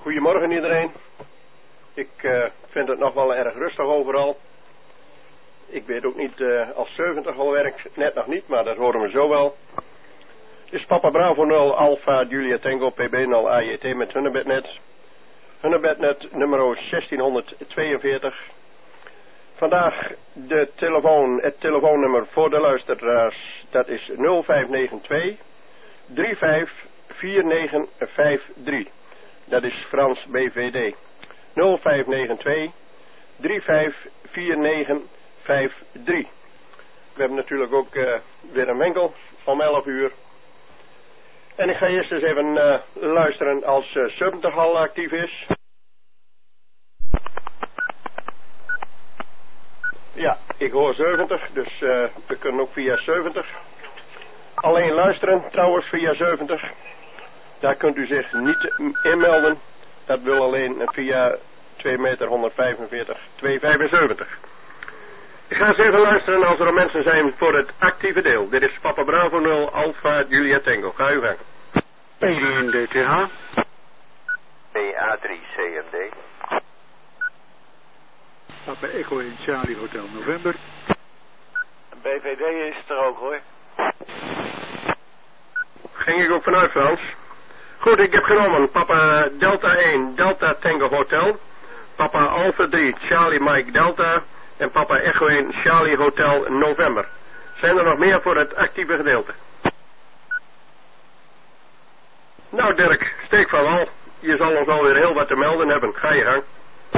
Goedemorgen iedereen. Ik vind het nog wel erg rustig overal. Ik weet ook niet, als 70 al werkt, net nog niet, maar dat horen we zo wel. Dit is Papa Bravo 0 Alpha Julia Tango PB 0 AJT met Hunnebednet. Hunnebednet nummer 1642. Vandaag het telefoonnummer voor de luisteraars, dat is 0592 354953. Dat is Frans BVD. 0592 354953. We hebben natuurlijk ook weer een winkel om 11 uur. En ik ga eerst eens even luisteren als 70 al actief is. Ja, ik hoor 70, dus we kunnen ook via 70. Alleen luisteren trouwens via 70. Daar kunt u zich niet inmelden. Dat wil alleen via 2 meter 145 275. Ik ga eens even luisteren als er mensen zijn voor het actieve deel. Dit is Papa Bravo 0 Alpha Julia Tango. Ga u gang. PDTH. PA3CMD. Papa Echo in Charlie Hotel November. BVD is er ook hoor. Ging ik ook vanuit Frans. Goed, ik heb genomen Papa Delta 1 Delta Tango Hotel. Papa Alpha 3 Charlie Mike Delta. En Papa Echo 1 Charlie Hotel November. Zijn er nog meer voor het actieve gedeelte? Nou Dirk, steek van wal. Je zal ons alweer heel wat te melden hebben. Ga je gang.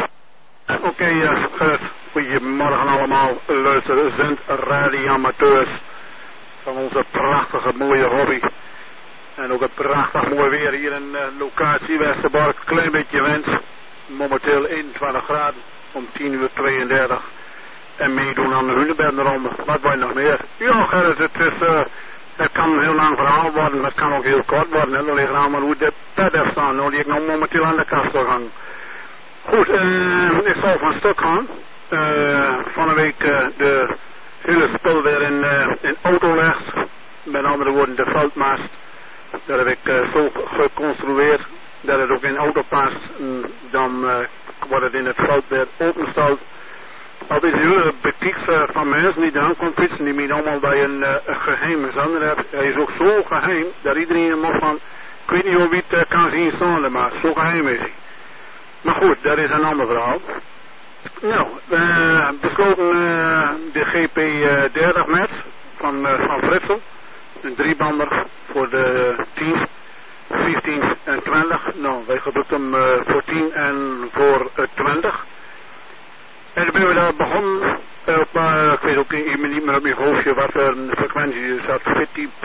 Oké, goedemorgen allemaal, luisterend radioamateurs van onze prachtige mooie hobby. En ook het prachtig mooi weer hier in locatie Westerbork. Klein beetje wind, momenteel 21 graden om 10:32. En meedoen aan de Hunebedronde. Wat wil je nog meer? Ja Gerrit, het kan een heel lang verhaal worden, maar het kan ook heel kort worden. En dan ligt er allemaal hoe de pet heeft staan, nou, die ik nog momenteel aan de kast wil hangen. Goed, ik zal van stuk gaan. Van een week de hele spul weer in autolegs. Met andere woorden de veldmast. Dat heb ik zo geconstrueerd dat het ook in auto past. Dan wordt het in het veld weer opengesteld. Dat is heel betieks van mensen die eraan komt fietsen. Die moeten allemaal bij een geheime zender hebben. Hij is ook zo geheim dat iedereen hem op van... Ik weet niet hoe wie het kan zien staan, maar zo geheim is hij. Maar goed, dat is een ander verhaal. Nou, besloten de GP 30 met van Fritsel. Een 3-bander voor de 10, 15 en 20. Nou, wij gebruiken hem voor 10 en voor 20. En toen ben we daar begonnen. Ik weet ook niet meer op mijn hoofdje wat een frequentie is. Dat 14.206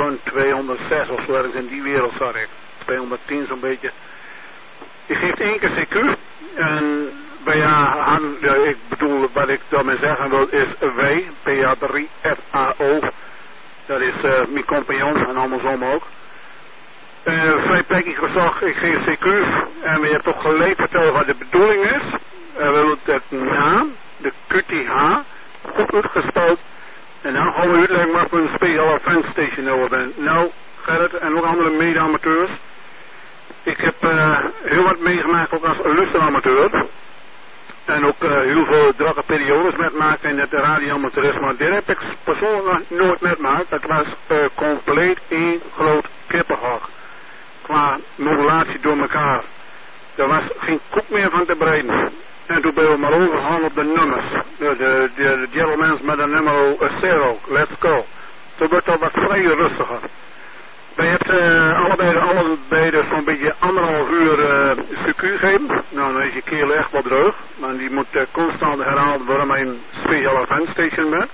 of zo ergens in die wereld zat ik. 210 zo'n beetje. Je geeft 1 keer CQ. En ik bedoel, wat ik daarmee zeggen wil is wij, PA3FAO. Dat is mijn compagnon en andersom ook. Vrij plekje gezag, ik geef CQ. En we hebben toch gelijk vertellen wat de bedoeling is. We willen het naam, de QTH, goed uitgesteld. En dan gaan we uitleggen wat voor een special event station over bent. Nou, Gerrit en ook andere mede-amateurs. Ik heb heel wat meegemaakt ook als luisteramateur. En ook heel veel drukke periodes metmaken in het radioamateurisme. Maar dit heb ik persoonlijk nooit metmaakt. Het was compleet één groot kippenhok. Qua modulatie door elkaar. Er was geen koek meer van te breiden. En toen ben we maar overgegaan op de nummers. De gentlemen met een nummer 0, let's go. Toen wordt dat wat vrij rustiger. Wij hebben allebei zo'n beetje 1,5 uur CQ gegeven. Nou, dan is je keel echt wat droog. Maar die moet constant herhaald worden met een special event station bent.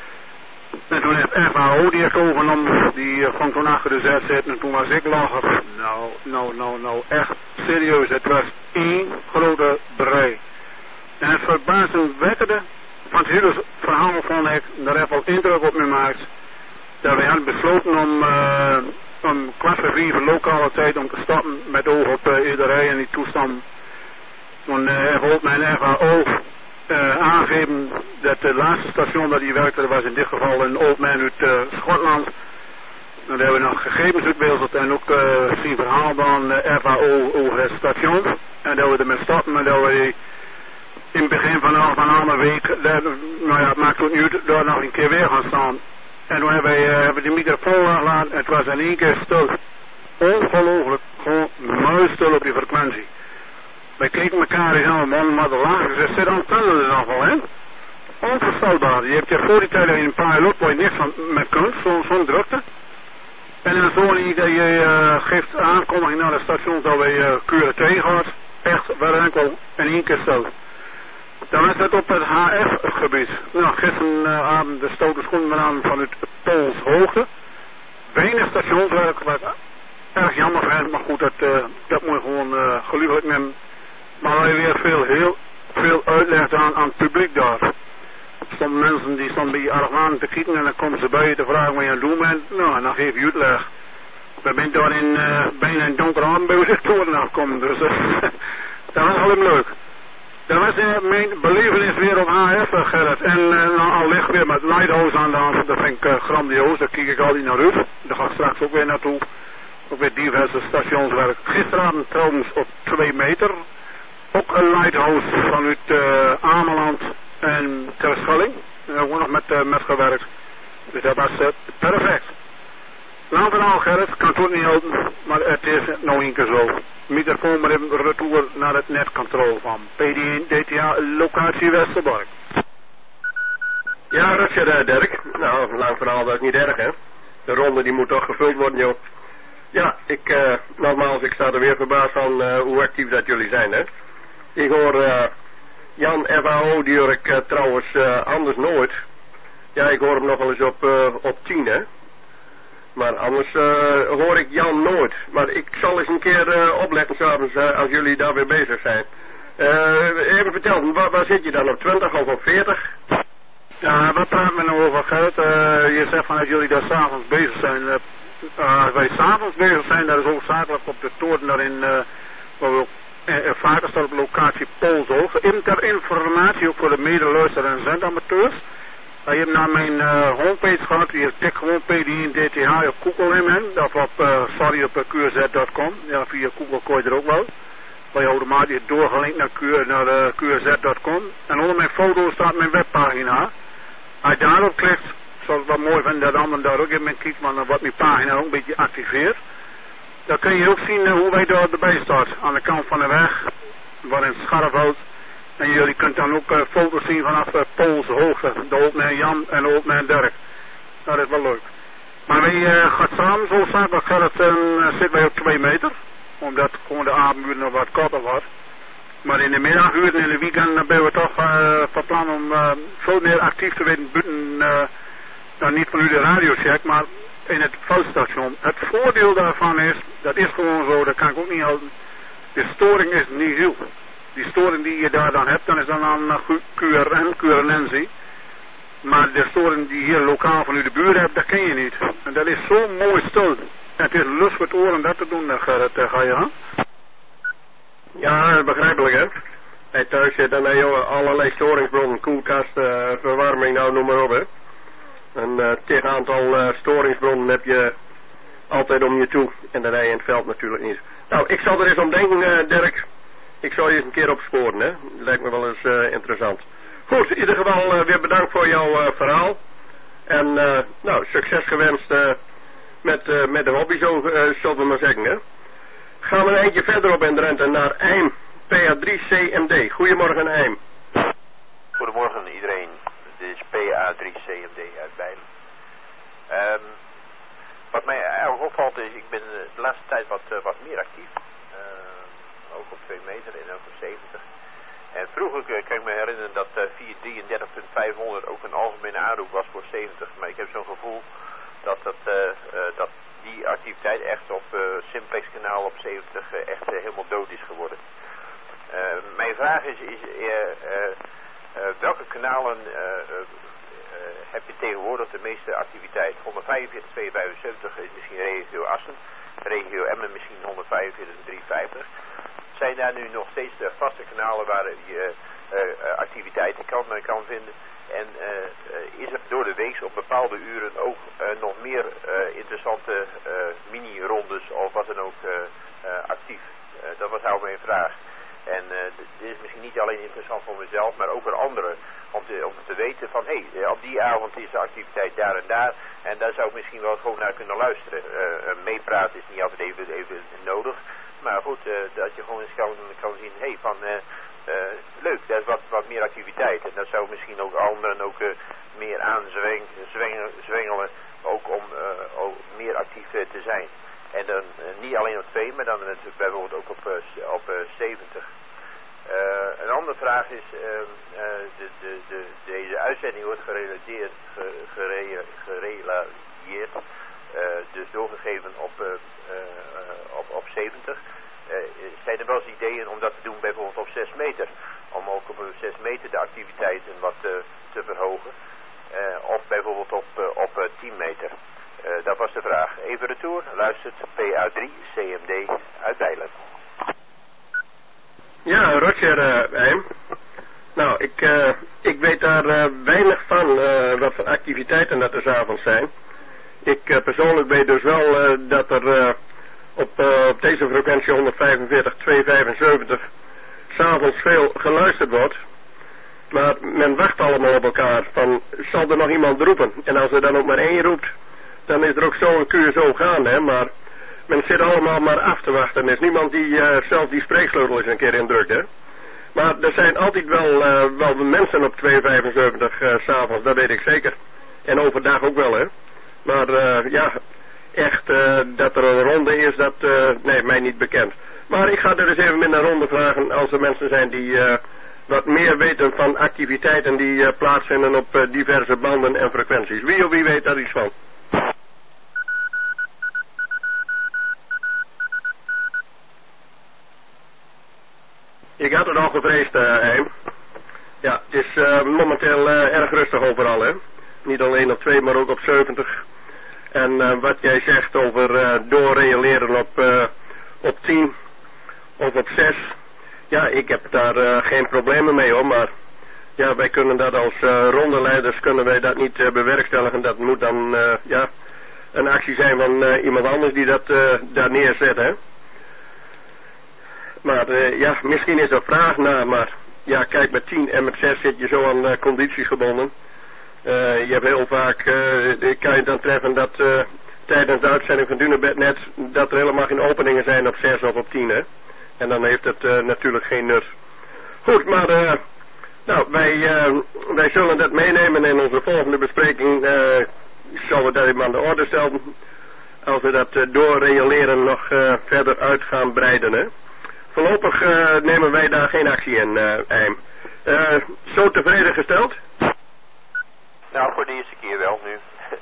En toen heeft FAO die ik overgenomen. Die kwam toen achter de zet zitten en toen was ik lager. Nou, echt serieus. Het was één grote brei. En het verbazingwekkende van het hele verhaal vond ik, daar heeft wel indruk op me gemaakt. Dat wij hadden besloten om 4:15 lokale tijd om te stappen met oog op iedereen en die toestand. Toen heeft mijn FAO aangegeven dat de laatste station dat hij werkte, dat was in dit geval een old man uit Schotland. Dan hebben we nog gegevens uitbeeld en ook zien verhaal van FAO over het station. En dat we ermee starten, maar dat we in het begin van een andere week, nou ja, het maakt ook niet uit, daar nog een keer weer gaan staan. En toen hebben we de microfoon aangelaten, het was in één keer stil. Ongelooflijk, gewoon muisstil op die frequentie. Wij keken elkaar eens aan, man, maar de lagen, ze zitten antenne er nog wel in. Onvoorstelbaar. Je hebt je voor die tijd in een pilot waar je niks van met kunt, zo'n drukte. En in zo'n je geeft aankondiging naar de station dat wij QRT gaat. Echt, waar enkel in één keer stil. Dan is het op het HF-gebied. Nou, gisteravond de stoute schoenen aan vanuit Poolshoogte. Weinig stationswerk, wat erg jammer vindt, maar goed, dat moet je gewoon gelukkig nemen. Maar wij weer heel veel uitleg aan het publiek daar. Sommige mensen die staan bij je argwaan te kijken en dan komen ze bij je te vragen wat je aan het doen bent. Nou, en dan geef je uitleg. We zijn daar bijna in donkere avond bij de sectoren afkomen, dus dat was wel leuk. Dat was mijn belevenis weer op HF, Gerrit. En al ligt weer met Lighthouse aan de hand, dat vind ik grandioos, daar kijk ik altijd naar uit. Daar ga ik straks ook weer naartoe. Ook weer diverse stationswerk. Gisteravond trouwens op 2 meter. Ook een Lighthouse vanuit Ameland en Terschelling. Daar hebben we nog met gewerkt. Dus dat was perfect. Lang verhaal, Gerrit, kan het ook niet helpen, maar het is nou een keer zo. Microfoon met een retour naar het netcontrole van PD1 DTA locatie Westerbork. Ja, Rutger, Dirk. Nou, lang verhaal, dat is niet erg, hè. De ronde die moet toch gevuld worden, joh. Ja, nogmaals, ik sta er weer verbaasd van hoe actief dat jullie zijn, hè. Ik hoor Jan FAO, die hoor ik trouwens anders nooit. Ja, ik hoor hem nog wel eens op 10, hè. Maar anders hoor ik Jan nooit. Maar ik zal eens een keer opletten s'avonds als jullie daar weer bezig zijn. Even vertel, waar zit je dan, op 20 of op 40? Ja, wat praten we nou over, Gerrit? Je zegt van dat jullie daar s'avonds bezig zijn. Als wij s'avonds bezig zijn, dat is hoofdzakelijk op de toren daarin, waar we ook vaker staan op locatie Poolshoogte. Ter informatie ook voor de medeluister en zendamateurs. Je hebt naar mijn homepage gehad, je tikt gewoon PD1 DTH op Google in, of op QRZ.com. Ja, via Google kon je er ook wel. Waar je automatisch doorgelinkt naar QRZ.com. En onder mijn foto staat mijn webpagina. Als je daarop klikt, zou het wel mooi vinden dat anderen daar ook in mijn kijkt, maar dan wordt mijn pagina ook een beetje geactiveerd. Dan kun je ook zien hoe wij daar erbij staan. Aan de kant van de weg, waarin het Scharrevoud. En jullie kunt dan ook foto's zien vanaf Poolshoogte. De open Jan en de open Dirk. Dat is wel leuk. Maar wij gaan samen zo zaken, zitten wij op 2 meter. Omdat gewoon de avonduren nog wat korter was. Maar in de middaguren en in de weekend zijn we toch van plan om veel meer actief te worden buiten, nou niet van u de radiocheck, maar in het veldstation. Het voordeel daarvan is, dat is gewoon zo, dat kan ik ook niet houden. De storing is niet heel. Die storing die je daar dan hebt, dan is dan aan QRN-zie. Maar de storing die hier lokaal van u de buurt hebt, dat ken je niet. En dat is zo mooi stil. Het is lust voor het oor om dat te doen, Gerrit. Ga je aan? Ja, begrijpelijk, hè. Hey, thuis zit dan allerlei storingsbronnen, koelkast, verwarming, nou noem maar op, hè. Een tegen aantal storingsbronnen heb je altijd om je toe. En dat rij je in het veld natuurlijk niet. Nou, ik zal er eens om denken, Dirk. Ik zal je eens een keer opsporen, hè. Lijkt me wel eens interessant. Goed, in ieder geval weer bedankt voor jouw verhaal. En nou, succes gewenst met de hobby, zo zullen we maar zeggen, hè. Gaan we een eindje verderop in Drenthe naar Eim, PA3CMD. Goedemorgen, Eim. Goedemorgen iedereen. Dit is PA3CMD uit Bijlen. Wat mij erg opvalt is, ik ben de laatste tijd wat meer actief. Ook op 2 meter en ook op 70. En vroeger kan ik me herinneren dat 433.500 ook een algemene aanroep was voor 70. Maar ik heb zo'n gevoel dat die activiteit echt op Simplex kanaal op 70 echt helemaal dood is geworden. Mijn vraag is welke kanalen heb je tegenwoordig de meeste activiteit? 145, 275 is misschien regio Assen, regio Emmen misschien 145, 350. Zijn daar nu nog steeds de vaste kanalen waar je activiteiten kan vinden. En is er door de week op bepaalde uren ook nog meer interessante mini-rondes of wat dan ook actief? Dat was nou mijn vraag. En dit is misschien niet alleen interessant voor mezelf, maar ook voor anderen. Om te weten van, op die avond is de activiteit daar en daar. En daar zou ik misschien wel gewoon naar kunnen luisteren. Meepraten is niet altijd even nodig. Maar goed, dat je gewoon eens kan zien, leuk, dat is wat meer activiteit. En dat zou misschien ook anderen ook meer aanzwengelen, ook om meer actief te zijn. En dan niet alleen op 2, maar dan bijvoorbeeld ook op 70. Een andere vraag is, deze uitzending wordt gerelateerd, dus doorgegeven op 70. Zijn er wel eens ideeën om dat te doen bijvoorbeeld op 6 meter? Om ook op 6 meter de activiteiten wat te verhogen. Of bijvoorbeeld op 10 meter. Dat was de vraag. Even retour. Luistert PA3 CMD uit Bijlen. Ja, Roger, Eim. Nou, ik weet daar weinig van wat voor activiteiten dat er 's avonds zijn. Ik persoonlijk weet dus wel dat er op deze frequentie 145, 275 s'avonds veel geluisterd wordt. Maar men wacht allemaal op elkaar van, zal er nog iemand roepen? En als er dan ook maar 1 roept, dan is er ook zo een QSO gaande, maar men zit allemaal maar af te wachten. Er is niemand die zelf die spreeksleutel eens een keer indrukt, hè. Maar er zijn altijd wel mensen op 275 s'avonds, dat weet ik zeker. En overdag ook wel, hè. Maar echt dat er een ronde is, dat nee, mij niet bekend. Maar ik ga er eens even in een ronde vragen als er mensen zijn die wat meer weten van activiteiten die plaatsvinden op diverse banden en frequenties. Wie of wie weet daar iets van? Ik had het al gevreesd, Eim. Ja, het is momenteel erg rustig overal, hè. Niet alleen op 2, maar ook op 70. En wat jij zegt over doorrealeren op 10 of op 6. Ja, ik heb daar geen problemen mee, hoor. Maar ja, wij kunnen dat als rondeleiders kunnen wij dat niet bewerkstelligen. Dat moet dan een actie zijn van iemand anders die dat daar neerzet, hè. Maar ja, misschien is er vraag naar, maar ja, kijk, met 10 en met 6 zit je zo aan condities gebonden. Je hebt heel vaak, kan je dan treffen dat tijdens de uitzending van Dunebednet, dat er helemaal geen openingen zijn op 6 of op 10, hè. En dan heeft het natuurlijk geen nut. Goed, maar nou, wij zullen dat meenemen in onze volgende bespreking. Zullen we dat even aan de orde stellen. Als we dat doorrealeren nog verder uit gaan breiden, hè. Voorlopig nemen wij daar geen actie in, Eim. Zo tevreden gesteld? Nou, voor de eerste keer wel nu.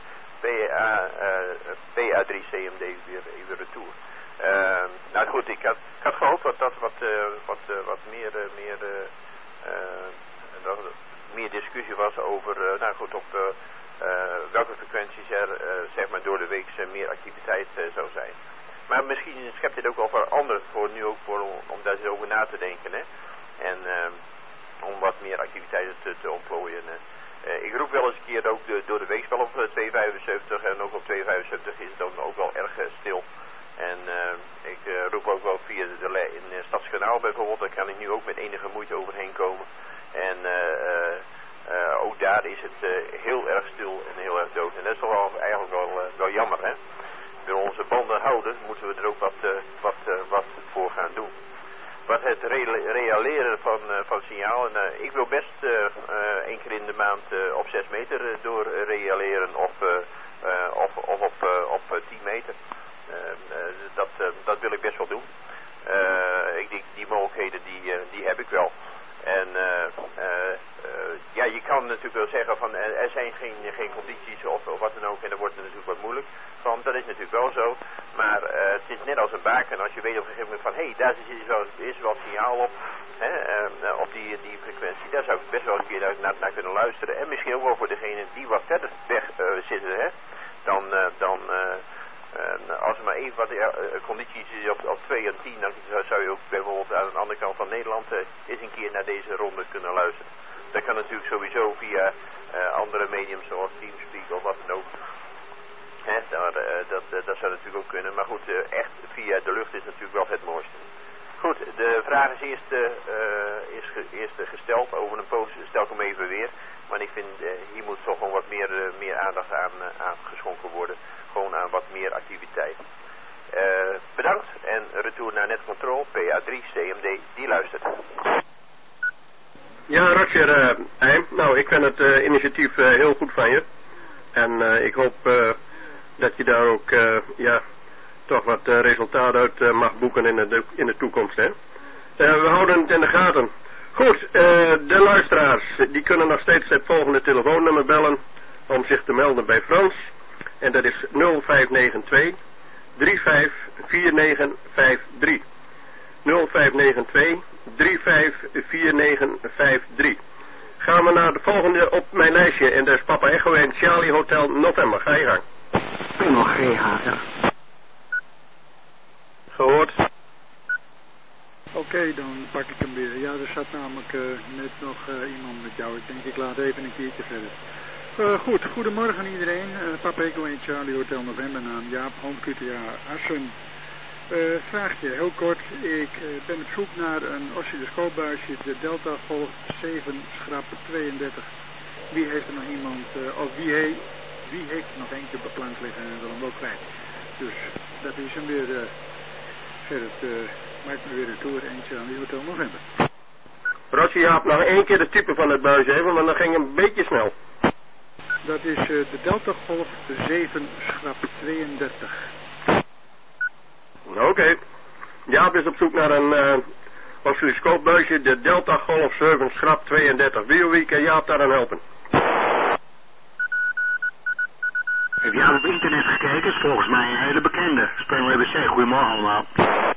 PA3 CMD weer even retour. Nou goed, ik had gehoopt dat dat wat meer discussie was over, welke frequenties er zeg maar door de week meer activiteit zou zijn. Maar misschien schept dit ook wel voor anderen, om daar eens over na te denken, hè. En om wat meer activiteiten te ontplooien. Ik roep wel eens een keer ook door de week wel op 275 en ook op 275 is het dan ook wel erg stil. En ik roep ook wel via in Stadskanaal bijvoorbeeld, daar kan ik nu ook met enige moeite overheen komen. En ook daar is het heel erg stil en heel erg dood. En dat is toch wel eigenlijk wel jammer, hè. Door onze banden houden, moeten we er ook wat voor gaan doen. Wat het realeren van signaal, en ik wil best 1 keer in de maand op 6 meter door realeren of op 10 meter. Dat wil ik best wel doen. Ik denk die mogelijkheden die heb ik wel. En ja, je kan natuurlijk wel zeggen van er zijn geen condities of wat dan ook en dan wordt het natuurlijk wat moeilijk. Want dat is natuurlijk wel zo. Maar het is net als een baken. Als je weet op een gegeven moment van daar is wel signaal op. Op die frequentie. Daar zou ik best wel een keer naar kunnen luisteren. En misschien ook wel voor degene die wat verder weg zitten. Hè? Dan En als er maar even wat condities is op 2 en 10, dan zou je ook bijvoorbeeld aan de andere kant van Nederland eens een keer naar deze ronde kunnen luisteren. Dat kan natuurlijk sowieso via andere mediums zoals Teamspeak of wat dan ook. Dat zou natuurlijk ook kunnen, maar goed, echt via de lucht is natuurlijk wel het mooiste. Goed, de vraag is eerst gesteld, over een poos stel ik hem even weer. Maar ik vind, hier moet toch gewoon wat meer aandacht aan geschonken worden. Gewoon aan wat meer activiteit. Bedankt en retour naar Netcontrol, PA3 CMD, die luistert. Ja, Roger, nou, ik vind het initiatief heel goed van je. En ik hoop dat je daar ook, toch wat resultaat uit mag boeken in de toekomst, hè. We houden het in de gaten. Goed, de luisteraars, die kunnen nog steeds het volgende telefoonnummer bellen om zich te melden bij Frans. En dat is 0592 354953. 0592 354953. Gaan we naar de volgende op mijn lijstje en dat is Papa Echo en Charlie Hotel November. Ga je gang. Penel GHR. Gehoord. Oké, dan pak ik hem weer. Ja, er zat namelijk net nog iemand met jou. Ik denk ik laat even een keertje verder. Goed, goedemorgen iedereen. Papa Echo en Charlie Hotel November, naam Jaap, Home QTA Assen. Vraagje, heel kort. Ik ben op zoek naar een oscilloscoopbuisje, de Delta Golf 7 schrap 32. Wie heeft er nog iemand, of wie heeft er nog eentje op de plank liggen en wil hem wel kwijt. Dus dat is hem weer. Verder maakt me weer een tour eentje aan die Hotel November. Roger, Jaap, nog één keer de type van het buisje even, want dat ging een beetje snel. Dat is de Delta Golf 7 schrap 32. Oké. Jaap is op zoek naar een oscilloscoopbuisje, de Delta Golf 7 schrap 32. Wie kan Jaap daaraan helpen? Heb jij op internet gekeken? Is volgens mij een hele bekende. Spengler EBC, goedemorgen allemaal.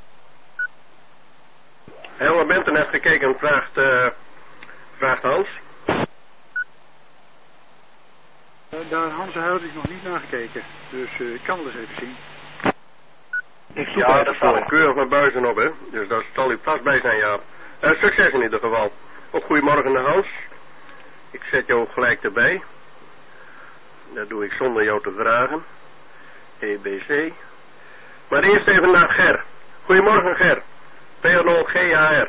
Heel op internet gekeken, vraagt Hans. Daar Hans had ik nog niet naar gekeken. Dus ik kan wel eens even zien. Ja, daar staan keurig met buizen op, hè. Dus daar zal u vast bij zijn, Jaap. Succes in ieder geval. Ook goedemorgen naar Hans. Ik zet jou gelijk erbij. Dat doe ik zonder jou te vragen. EBC. Maar eerst even naar Ger. Goedemorgen, Ger. P0 GHR.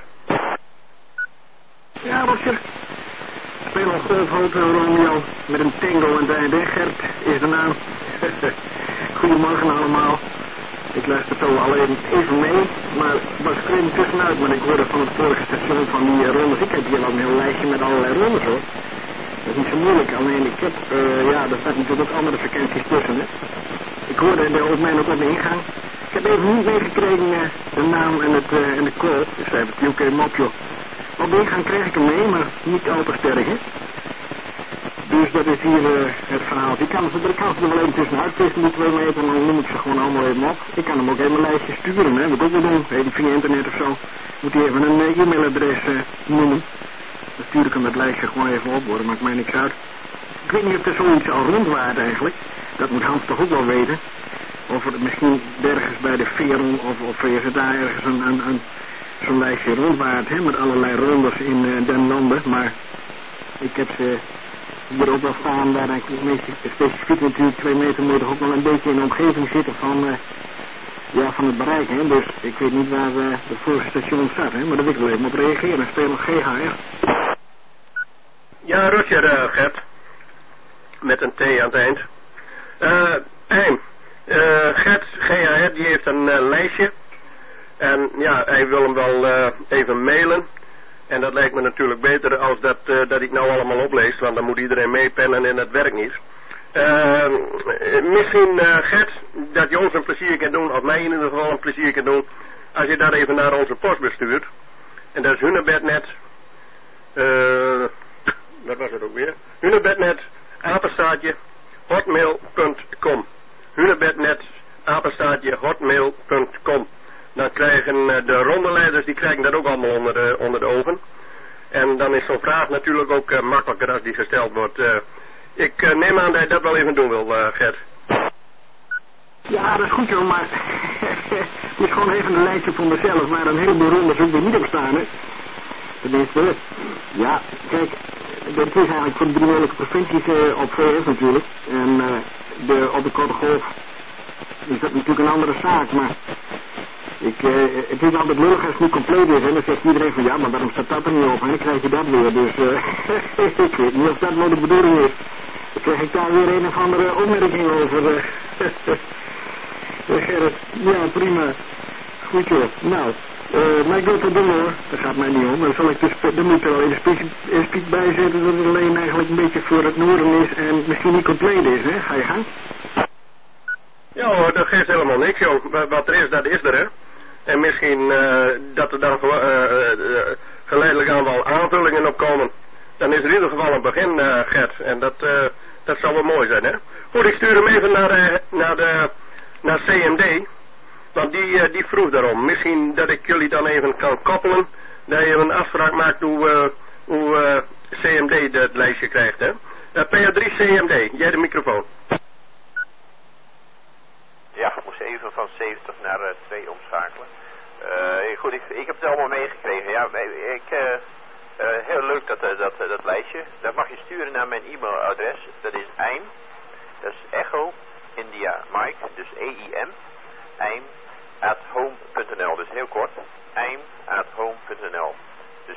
Ja, Roger. Speel Golf Hotel Romeo met een Tango en de Gert is de naam. Goedemorgen allemaal. Ik luister zo alleen even mee, maar was vreemd tussenuit, maar ik hoorde van het vorige station van die rondes. Ik heb hier al een heel lijstje met allerlei rondes, hoor. Dat is niet zo moeilijk, alleen ik heb, daar staat natuurlijk ook andere vakanties tussen, hè. Ik hoorde op mij ook op de ingang. Ik heb even niet meegekregen de naam en de call, dus hij heeft het UK mopje. Op de ingang kreeg ik hem mee, maar niet al te sterk, hè. Dus dat is hier het verhaal. Ik kan ze er wel even tussenuit tussen die 2 meter, maar dan noem ik ze gewoon allemaal even op. Ik kan hem ook even een lijstje sturen, hè. Wat ook wel doen, even via internet of zo. Moet hij even een e-mailadres noemen. Dan stuur ik hem het lijstje gewoon even op, hoor. Maakt mij niks uit. Ik weet niet of er zoiets al rondwaart eigenlijk. Dat moet Hans toch ook wel weten. Of er misschien ergens bij de Veron of is het daar ergens zo'n lijstje rondwaart, hè, met allerlei rondes in den landen. Maar ik heb ze hier ook wel staan, daar denk ik meest specifiek natuurlijk 2 meter moet toch ook wel een beetje in de omgeving zitten van het bereik, hè. Dus ik weet niet waar de vorige station staat, hè, maar daar wil ik wel even op reageren. Speel GHR. Ja, Roger, Gert. Met een T aan het eind. Gert, GHR, die heeft een lijstje. En ja, hij wil hem wel even mailen. En dat lijkt me natuurlijk beter als dat ik nou allemaal oplees, want dan moet iedereen meepennen en dat werkt niet. Misschien, Gert, dat je ons een plezier kan doen, of mij in ieder geval een plezier kan doen, als je daar even naar onze post bestuurt. En dat is Hunebednet, wat was het ook weer? Hunebednet, apenstaartje, hotmail.com. Hunebednet, apenstaartje, hotmail.com. Dan krijgen de rondeleiders, die krijgen dat ook allemaal onder de ogen. En dan is zo'n vraag natuurlijk ook makkelijker als die gesteld wordt. Ik neem aan dat je dat wel even doen wil, Gert. Ja, dat is goed joh, maar het is gewoon even een lijstje voor mezelf, maar een heleboel rondes ook weer niet op staan, hè. Tenminste, ja, kijk, dat is eigenlijk voor de 3 welke provincies op VS natuurlijk. En op de korte golf is dat natuurlijk een andere zaak, maar het is altijd lullig als het niet compleet is, en dan zegt iedereen van ja, maar waarom staat dat er niet op, en dan krijg je dat weer, dus ik weet niet of dat nou de bedoeling is. Dan krijg ik daar weer een of andere opmerking over. Gerrit, ja prima, goed joh, nou. Maar ik wil het wel doen hoor, daar gaat mij niet om. Dan zal ik dan moet ik er wel in de speak bij zetten dat het alleen eigenlijk een beetje voor het noorden is en misschien niet compleet is, hè? Ga je gang? Ja hoor, dat geeft helemaal niks joh. Wat er is, dat is er hè. En misschien dat er dan geleidelijk aan wel aanvullingen op komen. Dan is er in ieder geval een begin, Gert. En dat zou wel mooi zijn hè. Goed, ik stuur hem even naar CMD. Want die vroeg daarom. Misschien dat ik jullie dan even kan koppelen. Dat je een afspraak maakt hoe CMD dat lijstje krijgt. Hè? PA3 CMD, jij de microfoon. Ja, ik moest even van 70 naar 2 omschakelen. Goed, ik heb het allemaal meegekregen. Ja, heel leuk dat lijstje. Dat mag je sturen naar mijn e-mailadres. Dat is EIM. Dat is Echo India Mike. Dus EIM. EIM @home.nl, dus heel kort, eim@home.nl, dus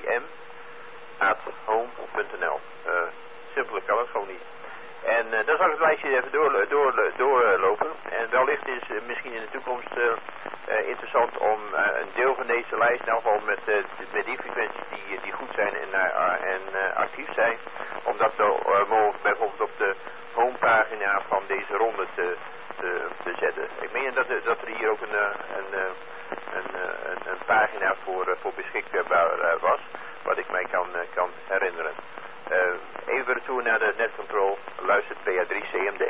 eim@home.nl, simpeler kan het gewoon niet. En dan zal ik het lijstje even doorlopen, en wellicht is misschien in de toekomst interessant om een deel van deze lijst, in elk geval met die frequenties die goed zijn en actief zijn, om dat bijvoorbeeld op de homepagina van deze ronde te zetten. Ik meen dat er hier ook een pagina voor beschikbaar was, wat ik mij kan herinneren. Even retour naar de netcontrol, luistert PA3 CMD.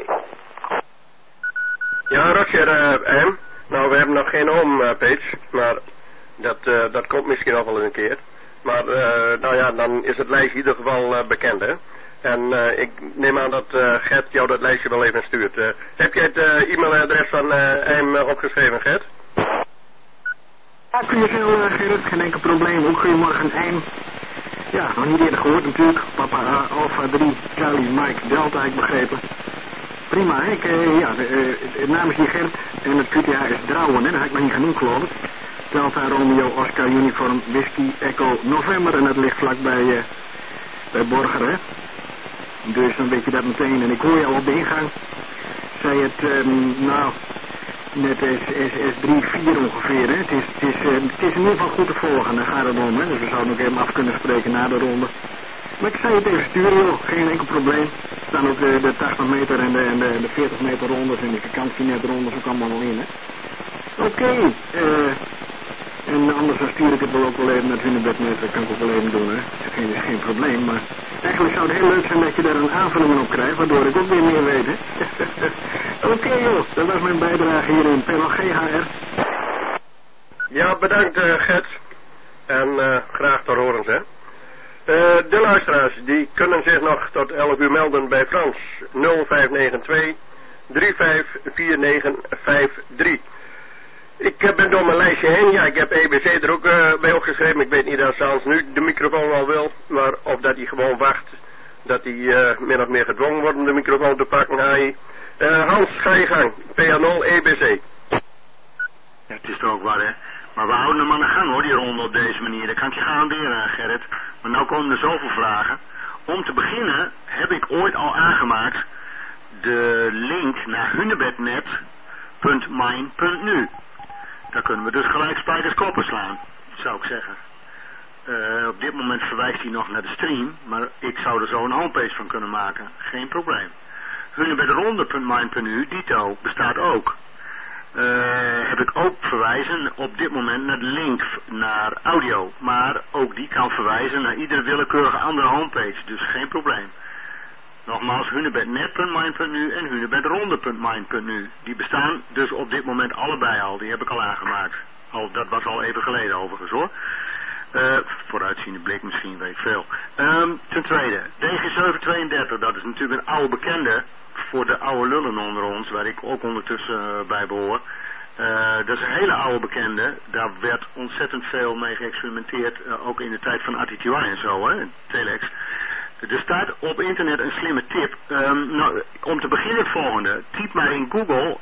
Ja, Roger, M. Nou, we hebben nog geen homepage, maar dat komt misschien nog wel eens een keer. Maar, nou ja, dan is het lijstje in ieder geval bekend, hè. En ik neem aan dat Gert jou dat lijstje wel even stuurt. Heb jij het e-mailadres van EIM opgeschreven, Gert? Ja, kun je veel, Gerrit, geen enkel probleem. Ook goedemorgen, EIM. Ja, nog niet eerder gehoord natuurlijk. Papa Alpha 3, Charlie, Mike, Delta, ik begrepen. Prima, hè? Het naam is hier Gert en het QTA is Drouwen, hè? Dat had ik nog niet genoemd, geloof ik. Delta, Romeo, Oscar, Uniform, Whisky, Echo, November en dat ligt vlakbij bij Borger, hè? Dus dan weet je dat meteen. En ik hoor je al op de ingang. Zei het, nou, net S3-4 ongeveer, hè. Het is in ieder geval goed te volgen, daar gaat het om, hè. Dus we zouden ook even af kunnen spreken na de ronde. Maar ik zei het even sturen, joh. Geen enkel probleem. Er staan ook de 80 meter en de 40 meter rondes en de vakantienet rondes ook allemaal al in, hè. Oké, en anders dan stuur ik het wel ook wel even naar het Hunebednet, dat kan ik ook wel even doen, hè. Dat is geen probleem, maar eigenlijk zou het heel leuk zijn dat je daar een aanvulling op krijgt, waardoor ik ook weer meer weet, hè. Oké, joh, dat was mijn bijdrage hier in Panel GHR. Ja, bedankt Gert. En graag tot horens, hè. De luisteraars, die kunnen zich nog tot 11 uur melden bij Frans 0592 354953. Ik ben door mijn lijstje heen. Ja, ik heb EBC er ook bij opgeschreven. Ik weet niet of Sans nu de microfoon wel wil, maar of dat hij gewoon wacht. Dat hij min of meer gedwongen wordt om de microfoon te pakken. Hans, ga je gang. PA0 EBC. Ja, het is toch ook wat, hè. Maar we houden hem aan de gang, hoor, die ronde op deze manier. Dat kan ik je garanderen, Gerrit. Maar nou komen er zoveel vragen. Om te beginnen heb ik ooit al aangemaakt de link naar hunebednet.mine.nu. Daar kunnen we dus gelijk spijkers koppen slaan, zou ik zeggen. Op dit moment verwijst hij nog naar de stream, maar ik zou er zo een homepage van kunnen maken. Geen probleem. Hunebedronde.mine.nu, dito, bestaat ook. Heb ik ook verwijzen op dit moment naar de link naar audio. Maar ook die kan verwijzen naar iedere willekeurige andere homepage, dus geen probleem. Nogmaals, hunebednet.mine.nu en hunebedronde.mine.nu. Die bestaan dus op dit moment allebei al. Die heb ik al aangemaakt. Dat was al even geleden overigens, hoor. vooruitziende blik misschien, weet ik veel. Ten tweede, DG732, dat is natuurlijk een oude bekende voor de oude lullen onder ons, waar ik ook ondertussen bij behoor. Dat is een hele oude bekende. Daar werd ontzettend veel mee geëxperimenteerd, ook in de tijd van ATTY en zo, hè, Telex. Er staat op internet een slimme tip. Nou, om te beginnen het volgende. Typ maar in Google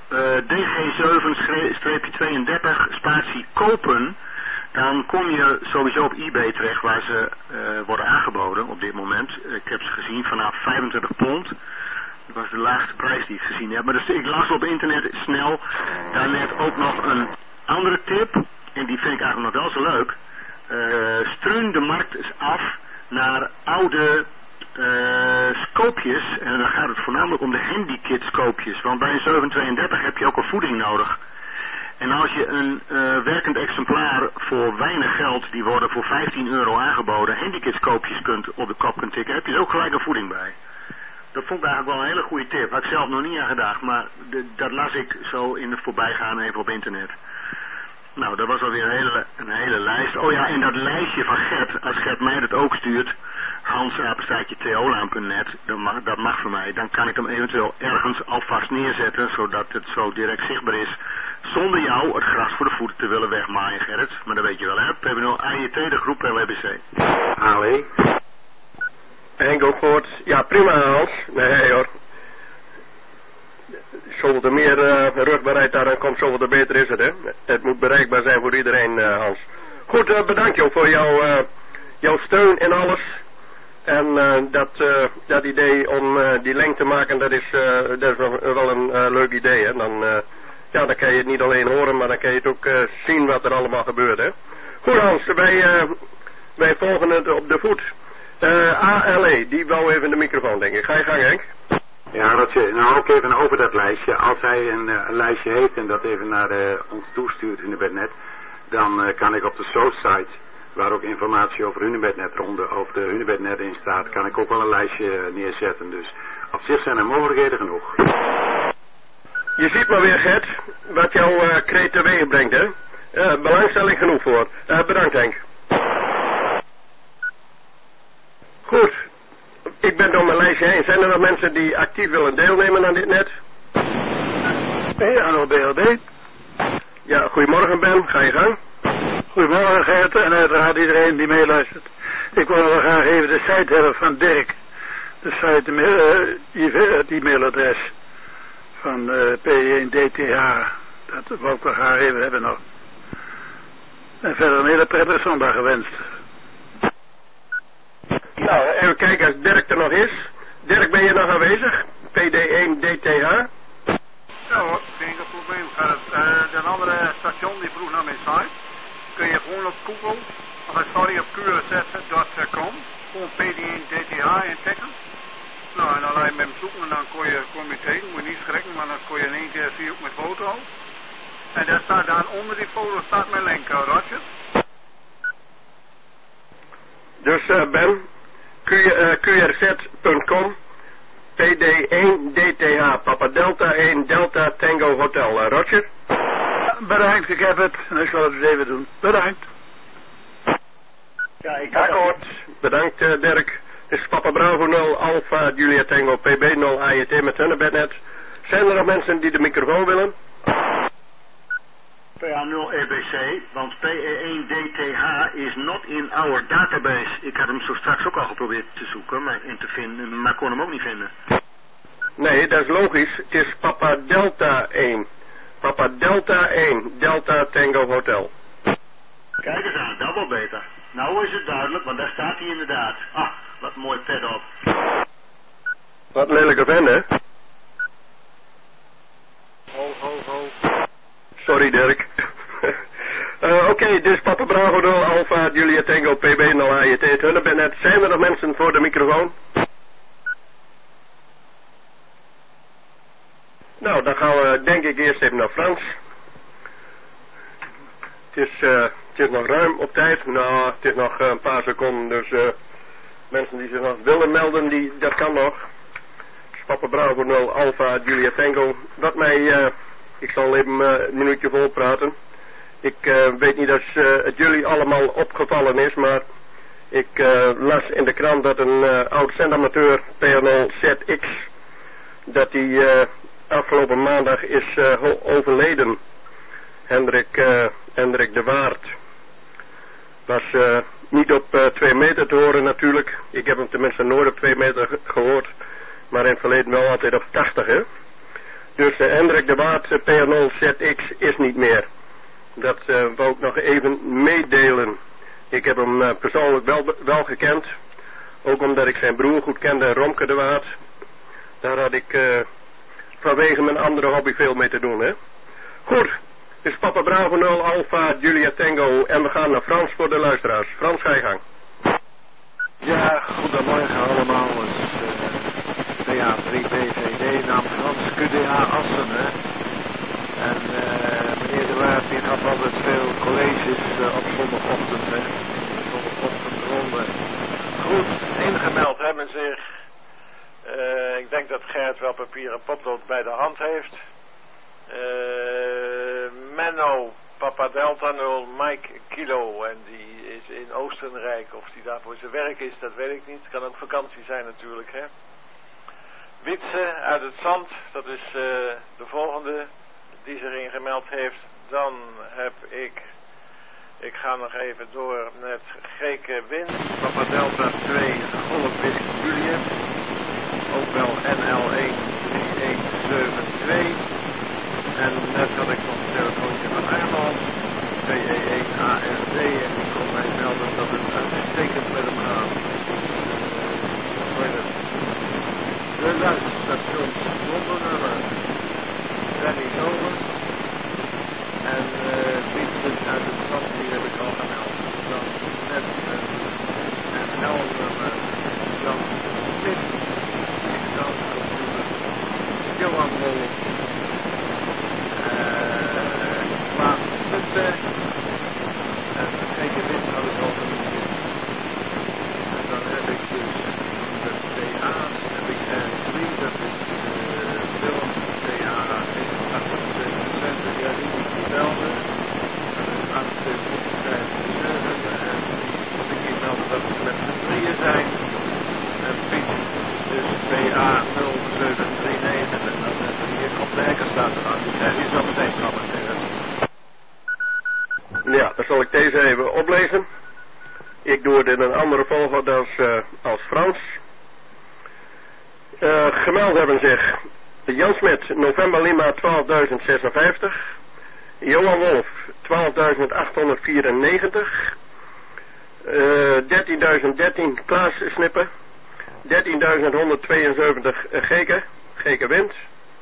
DG7-32 spatie kopen. Dan kom je sowieso op eBay terecht waar ze worden aangeboden op dit moment. Ik heb ze gezien vanaf 25 pond. Dat was de laagste prijs die ik gezien heb. Maar dus ik las op internet snel daarnet ook nog een andere tip. En die vind ik eigenlijk nog wel zo leuk. Struin de markt eens af naar oude scoopjes. En dan gaat het voornamelijk om de handykit scoopjes. Want bij een 732 heb je ook een voeding nodig. En als je een werkend exemplaar voor weinig geld, die worden voor €15 aangeboden, handykit-scoopjes op de kop kunt tikken, heb je er ook gelijk een voeding bij. Dat vond ik eigenlijk wel een hele goede tip. Had ik zelf nog niet aan gedacht, maar dat las ik zo in het voorbijgaan even op internet. Nou, dat was alweer een hele lijst. Oh ja, en dat lijstje van Gert, als Gert mij dat ook stuurt, hans@theolaan.net, dat mag voor mij. Dan kan ik hem eventueel ergens alvast neerzetten, zodat het zo direct zichtbaar is. Zonder jou het gras voor de voeten te willen wegmaaien, Gerrit. Maar dat weet je wel, hè? PBNL AJT, de groep LWBC. Ali. Henk ook gehoord. Ja, prima, Hans. Nee, hoor. Zoveel te meer rugbaarheid daar aan komt, zoveel te beter is het, hè? Het moet bereikbaar zijn voor iedereen, Hans. Goed, bedankt jou voor jouw steun en alles. En dat idee om die link te maken, dat is wel een leuk idee, hè? Dan kan je het niet alleen horen, maar dan kan je het ook zien wat er allemaal gebeurt, hè? Goed, Hans, wij volgen het op de voet. ALE, die wou even de microfoon, denk ik. Ga je gang, Henk. Ja, nou ook even over dat lijstje. Als hij een lijstje heeft en dat even naar ons toestuurt, Hunebednet, dan kan ik op de SOS-site, waar ook informatie over Hunebednet over de Hunebednet in staat, kan ik ook wel een lijstje neerzetten. Dus op zich zijn er mogelijkheden genoeg. Je ziet maar weer, Gert, wat jouw kreet teweeg brengt, hè? Belangstelling genoeg voor. Bedankt, Henk. Goed. Ik ben door mijn lijstje heen. Zijn er nog mensen die actief willen deelnemen aan dit net? Hallo BLD. Ja, goedemorgen Ben. Ga je gang. Goedemorgen Gert en uiteraard iedereen die meeluistert. Ik wil wel graag even de site hebben van Dirk. De site, het e-mailadres van P1DTH. Dat wil ik wel graag even hebben nog. En verder een hele prettige zondag gewenst. Nou, even kijken als Dirk er nog is. Dirk, ben je nog aanwezig? PD1DTH? Ja hoor, geen probleem. De andere station die vroeg naar mijn site. Kun je gewoon op Google, op QRZ.com, gewoon PD1DTH intikken. Nou, en dan laat je met hem zoeken en dan kom je tegen. Moet je niet schrikken, maar dan kon je in één keer zien op mijn foto. En daar staat dan onder die foto staat mijn link, Roger. Dus Ben, QRZ.com, PD1DTH, Papa Delta 1 Delta Tango Hotel. Roger? Bedankt, ik heb het. En ik zal het eens even doen. Bedankt. Ja, akkoord. Bedankt Dirk. Het is Papa Bravo 0 Alpha Julia Tango PB 0 AJT met Hunebednet. Zijn er nog mensen die de microfoon willen? PA0 EBC, want PE1DTH is not in our database. Ik had hem zo straks ook al geprobeerd te zoeken en te vinden, maar kon hem ook niet vinden. Nee, dat is logisch. Het is Papa Delta 1. Papa Delta 1, Delta Tango Hotel. Kijk eens aan, dat wel beter. Nou is het duidelijk, want daar staat hij inderdaad. Ah, wat mooi pet op. Wat een lelijke vent, hè? Ho, ho, ho. Sorry Dirk. Oké, dus Papa Bravo 0 Alpha Julia Tango PB 0 AJT het Hunebednet. Zijn er nog mensen voor de microfoon? Nou, dan gaan we denk ik eerst even naar Frans. Het is nog ruim op tijd. Nou, het is nog een paar seconden. Dus mensen die zich nog willen melden, dat kan nog. Dus Papa Bravo 0 Alpha Julia Tango. Wat mij... ik zal even een minuutje vol praten. Ik weet niet of het jullie allemaal opgevallen is, maar Ik las in de krant dat een oud zendamateur, P&O ZX, dat die afgelopen maandag is overleden. Hendrik de Waard. Was niet op 2 meter te horen natuurlijk. Ik heb hem tenminste nooit op 2 meter gehoord. Maar in het verleden wel altijd op 80, hè. Dus Hendrik de Waard, P&O ZX, is niet meer. Dat wou ik nog even meedelen. Ik heb hem persoonlijk wel gekend. Ook omdat ik zijn broer goed kende, Romke de Waard. Daar had ik vanwege mijn andere hobby veel mee te doen, hè. Goed, dus Papa Bravo 0, Alpha, Julia Tango. En we gaan naar Frans voor de luisteraars. Frans, ga je gang. Ja, goedemorgen allemaal. TA3BVD, naam Frans, QDA Assen, hè. En meneer de Waard, die gaf altijd veel colleges op zondagochtend, hè. Zondagochtendronde. Goed, ingemeld hebben zich. Ik denk dat Gert wel papier en potlood bij de hand heeft. Menno, Papa Delta 0, Mike Kilo. En die is in Oostenrijk. Of die daar voor zijn werk is, dat weet ik niet. Het kan ook vakantie zijn natuurlijk, hè. Wietse uit het Zand, dat is de volgende die zich ingemeld heeft. Dan heb ik ga nog even door met Geke Wind, Papa Delta 2, Golf Whisky Juliet, ook wel NL1 3172. En net had ik nog een telefoontje van Herman, TE1 ARD, en die kon mij melden dat het uitstekend met hem gaat. De luisterstations Londen, Danny Noven en Vincent uit het Zand, die heb ik al gemeld. Dan net en Helmer, Jan Smit, Dixon Computer, Johan Wol, Klaas Putte en Geke Wind had ik al genoemd. En dan heb ik dus de TA, heb ik R3, dat is Willem, TA 88, ja die moet je melden. Dat is 8757 en die moet ik hier melden dat we met z'n drieën zijn. En Piet, dus PA 0739 en dan hier komt de hekker staat er aan. Die krijg je zo meteen van me zeggen. Ja, dan zal ik deze even oplezen. Ik doe het in een andere volgorde als Frans. Gemeld hebben zich Jan Smit, November Lima 12.056. Johan Wolf 12.894. 13.013 Klaas Snippen. 13.172 Geke Wind.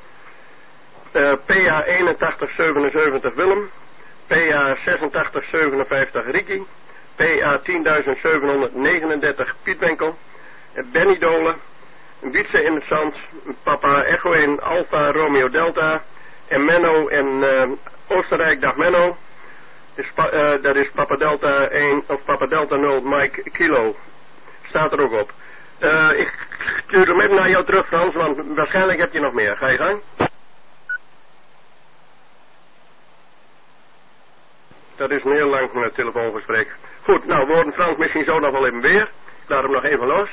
PA 8177 Willem. PA 8657 Ricky. PA 10.739 Piet Wenkel. Benny Dolen. Wietse in het Zand. Papa Echo 1 Alpha Romeo Delta. En Menno in Oostenrijk. Dag Menno. Dat is Papa Delta 1 of Papa Delta 0 Mike Kilo. Staat er ook op. Ik stuur hem even naar jou terug, Frans, want waarschijnlijk heb je nog meer. Ga je gang? Dat is een heel lang telefoongesprek. Goed, nou, we horen Frans misschien zo nog wel even weer. Laat hem nog even los.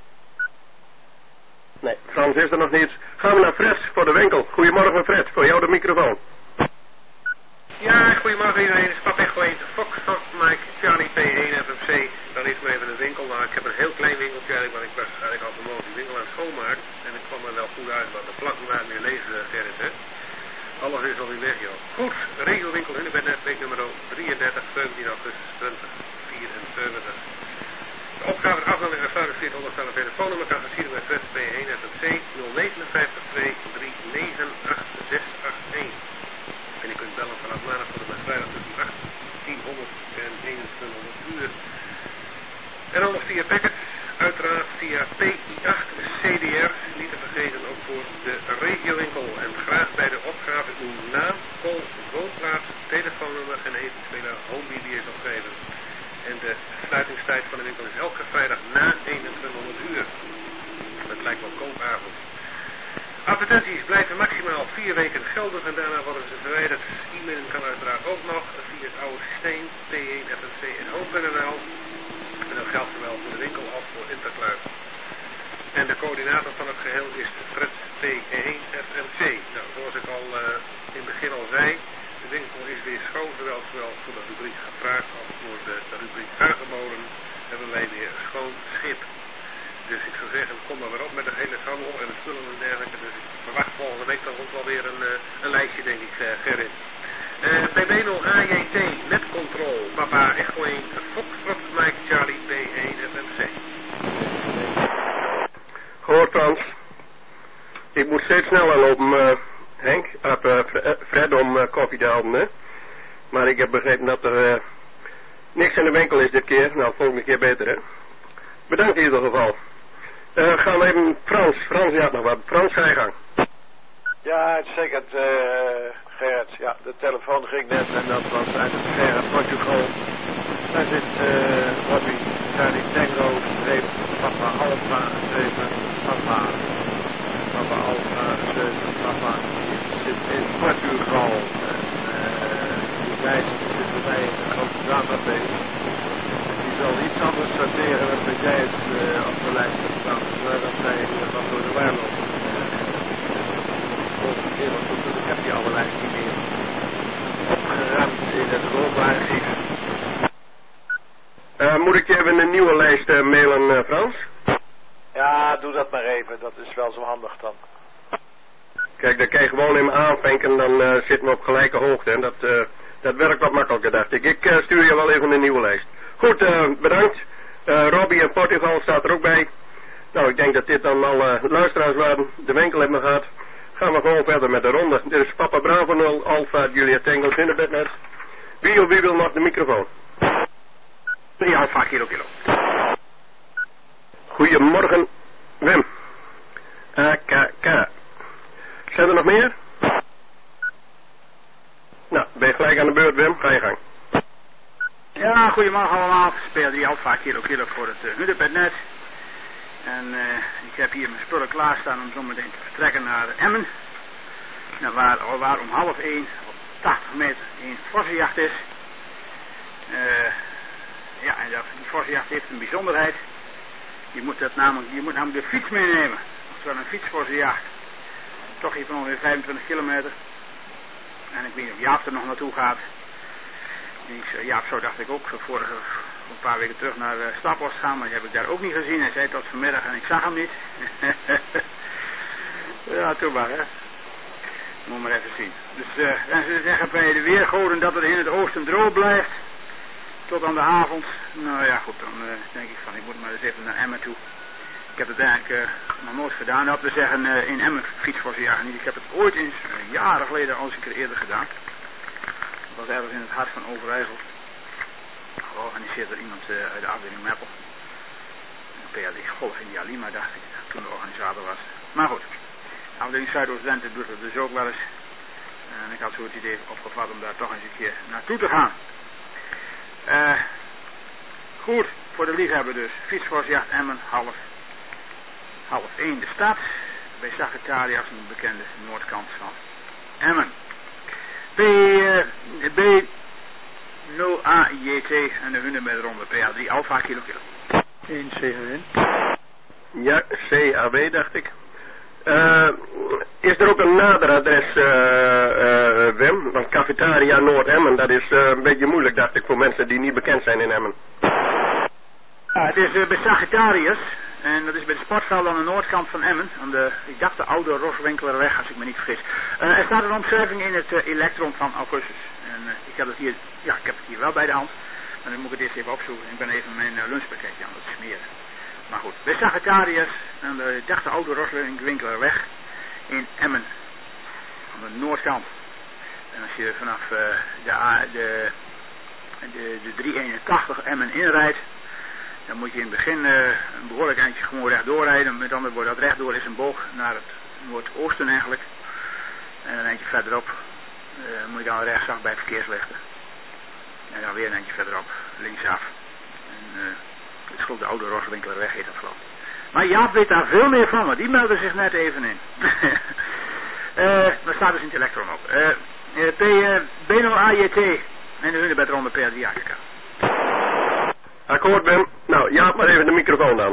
Nee, Frans is er nog niet. Gaan we naar Fred voor de winkel. Goedemorgen Fred, voor jou de microfoon. Ja, goedemorgen iedereen. Stap echt gewoon Fox, Mike, Charlie P1 FMC. Dan is maar even de winkel. Nou, ik heb een heel klein winkeltje eigenlijk, want ik was eigenlijk al vanmorgen die winkel aan het schoonmaken. En ik kwam er wel goed uit, want de plakken waren weer leeg, Gerrit, hè. Alles is alweer weg, joh. Goed, regelwinkel Hunebednet, week nummer 33, 17 augustus 2074. De opgave afmelding gefabriceerd onderstaande telefoonnummer kan gezien met Fred P1 FMC 059 239 8681. En je kunt bellen vanaf maandag tot en met vrijdag tussen 1800 en 2100 uur. En anders via packet, uiteraard via PI8 CDR, niet te vergeten ook voor de regiowinkel. En graag bij de opgave uw naam, call, woonplaats, telefoonnummer en eventuele homebie opgeven. En de sluitingstijd van de winkel is elke vrijdag na 2100 uur. Dat lijkt wel koopavond. Advertenties blijven maximaal 4 weken geldig en daarna worden ze verwijderd. E-mailen kan uiteraard ook nog via het oude systeem p1fnc@hoop.nl. En dan dat geldt zowel voor de winkel als voor Intercluis. En de coördinator van het geheel is Fred P1FMC. Nou, zoals ik al in het begin al zei, de winkel is weer schoon, zowel voor de rubriek gevraagd als voor de rubriek aangeboden. Hebben wij weer schoon schip. Dus ik zou zeggen, kom maar weer op met de hele handel en de spullen en dergelijke. Dus ik verwacht volgende week dan ook wel weer een lijstje, denk ik, Gerrit. Bij B0AJT, met control, Papa Echo 1, Foxtrot, Mike Charlie, P1 FMC. Gehoord Frans. Ik moet steeds sneller lopen, Henk, Fred, om koffie te halen, hè. Maar ik heb begrepen dat er niks in de winkel is dit keer. Nou, volgende keer beter, hè. Bedankt in ieder geval. Gaan we even Frans. Frans, ja, nog wat. Frans, ga je gang. Ja, uitstekend, Gerrit. Ja, de telefoon ging net en dat was uit het verre Portugal. Daar zit Robbie, Charlie Tango, streep, Papa Alpha, geschreven, Papa Alpha, geschreven, Papa zit in Portugal. En die lijst zit bij mij in een grote database. Die zal iets anders sorteren dan dat jij het op de lijst hebt staan. Maar dat zij wat door de waar lopen. Volgende keer was goed, ik heb die oude lijst niet meer opgeruimd in het rolbaararchief. Moet ik je even een nieuwe lijst mailen, Frans? Ja, doe dat maar even. Dat is wel zo handig dan. Kijk, dan kan je gewoon in me aanvinken en dan zitten we op gelijke hoogte. En dat werkt wat makkelijker, dacht ik. Ik stuur je wel even een nieuwe lijst. Goed, bedankt. Robbie in Portugal staat er ook bij. Nou, ik denk dat dit dan al luisteraars waren. De winkel hebben gehad. Gaan we gewoon verder met de ronde. Dit is Papa Bravo 0, Alpha, Julia Tango, in de bednet. Wie wil nog de microfoon? 3 Alpha, kilo. Goedemorgen, Wim. AKK. Zijn er nog meer? Nou, ben je gelijk aan de beurt, Wim? Ga je gang. Ja, goedemorgen allemaal. Speel 3 Alpha, kilo voor het Hunebednet. En ik heb hier mijn spullen klaarstaan om zo meteen te vertrekken naar Emmen. Nou, waar om 12:30 op 80 meter een vossenjacht is. Ja, en die vossenjacht heeft een bijzonderheid. Je moet namelijk de fiets meenemen. Zo'n een fietsvossenjacht. Toch hier van ongeveer 25 kilometer. En ik weet niet of Jaap er nog naartoe gaat. Jaap zo dacht ik ook een paar weken terug naar Staphorst gaan, maar die heb ik daar ook niet gezien. Hij zei tot vanmiddag en ik zag hem niet. Ja, toen maar, hè. Moet maar even zien. Dus, en ze zeggen bij de weergoden dat het in het oosten droog blijft. Tot aan de avond. Nou ja, goed, dan denk ik van, ik moet maar eens even naar Emmen toe. Ik heb het eigenlijk nog nooit gedaan. Dat we zeggen in Emmen fietsvossenjagen niet. Ik heb het ooit eens, jaren geleden, al eens een keer eerder gedaan. Dat was ergens in het hart van Overijssel. Georganiseerd door iemand uit de afdeling Meppel. PLD Golf India Lima, dacht ik, toen de organisator was. Maar goed, de afdeling Zuidoost-Drenthe doet het dus ook wel eens. En ik had zo het idee opgevat om daar toch eens een keer naartoe te gaan. Goed, voor de liefhebber dus. Fietsvossenjacht Emmen, half 1 de stad. Bij Sagittarius, een bekende noordkant van Emmen. B0AJT en de hunden met de ronde PA3 Alpha kilo. 1 CHN. Ja, CAW dacht ik. Is er ook een nader adres, Wim? Want Cafetaria Noord-Emmen, dat is een beetje moeilijk, dacht ik, voor mensen die niet bekend zijn in Emmen. Ja, het is bij Sagittarius. En dat is bij de sportveld aan de noordkant van Emmen. Aan de, ik dacht de oude Roswinklerweg, als ik me niet vergis. Er staat een omschrijving in het elektron van Augustus. En ik heb het hier, ja, ik heb het hier wel bij de hand. Maar dan moet ik het eerst even opzoeken. Ik ben even mijn lunchpakketje aan het smeren. Maar goed, bij Sagittarius aan de dachte oude Roswinklerweg in Emmen. Aan de noordkant. En als je vanaf de 381 Emmen inrijdt, dan moet je in het begin een behoorlijk eindje gewoon rechtdoor rijden. Met andere woorden, dat rechtdoor is een boog naar het noordoosten eigenlijk. En een eindje verderop moet je dan rechtsaf bij verkeerslichten. En dan weer een eindje verderop, linksaf. En het is de oude Roswinklerweg heet dat geloof ik. Maar Jaap weet daar veel meer van, want die meldde zich net even in. Daar staat dus in het elektron op. B0AJT en de hunebed ronde PRD AKK. Akkoord, Wim. Nou, ja, maar even de microfoon dan.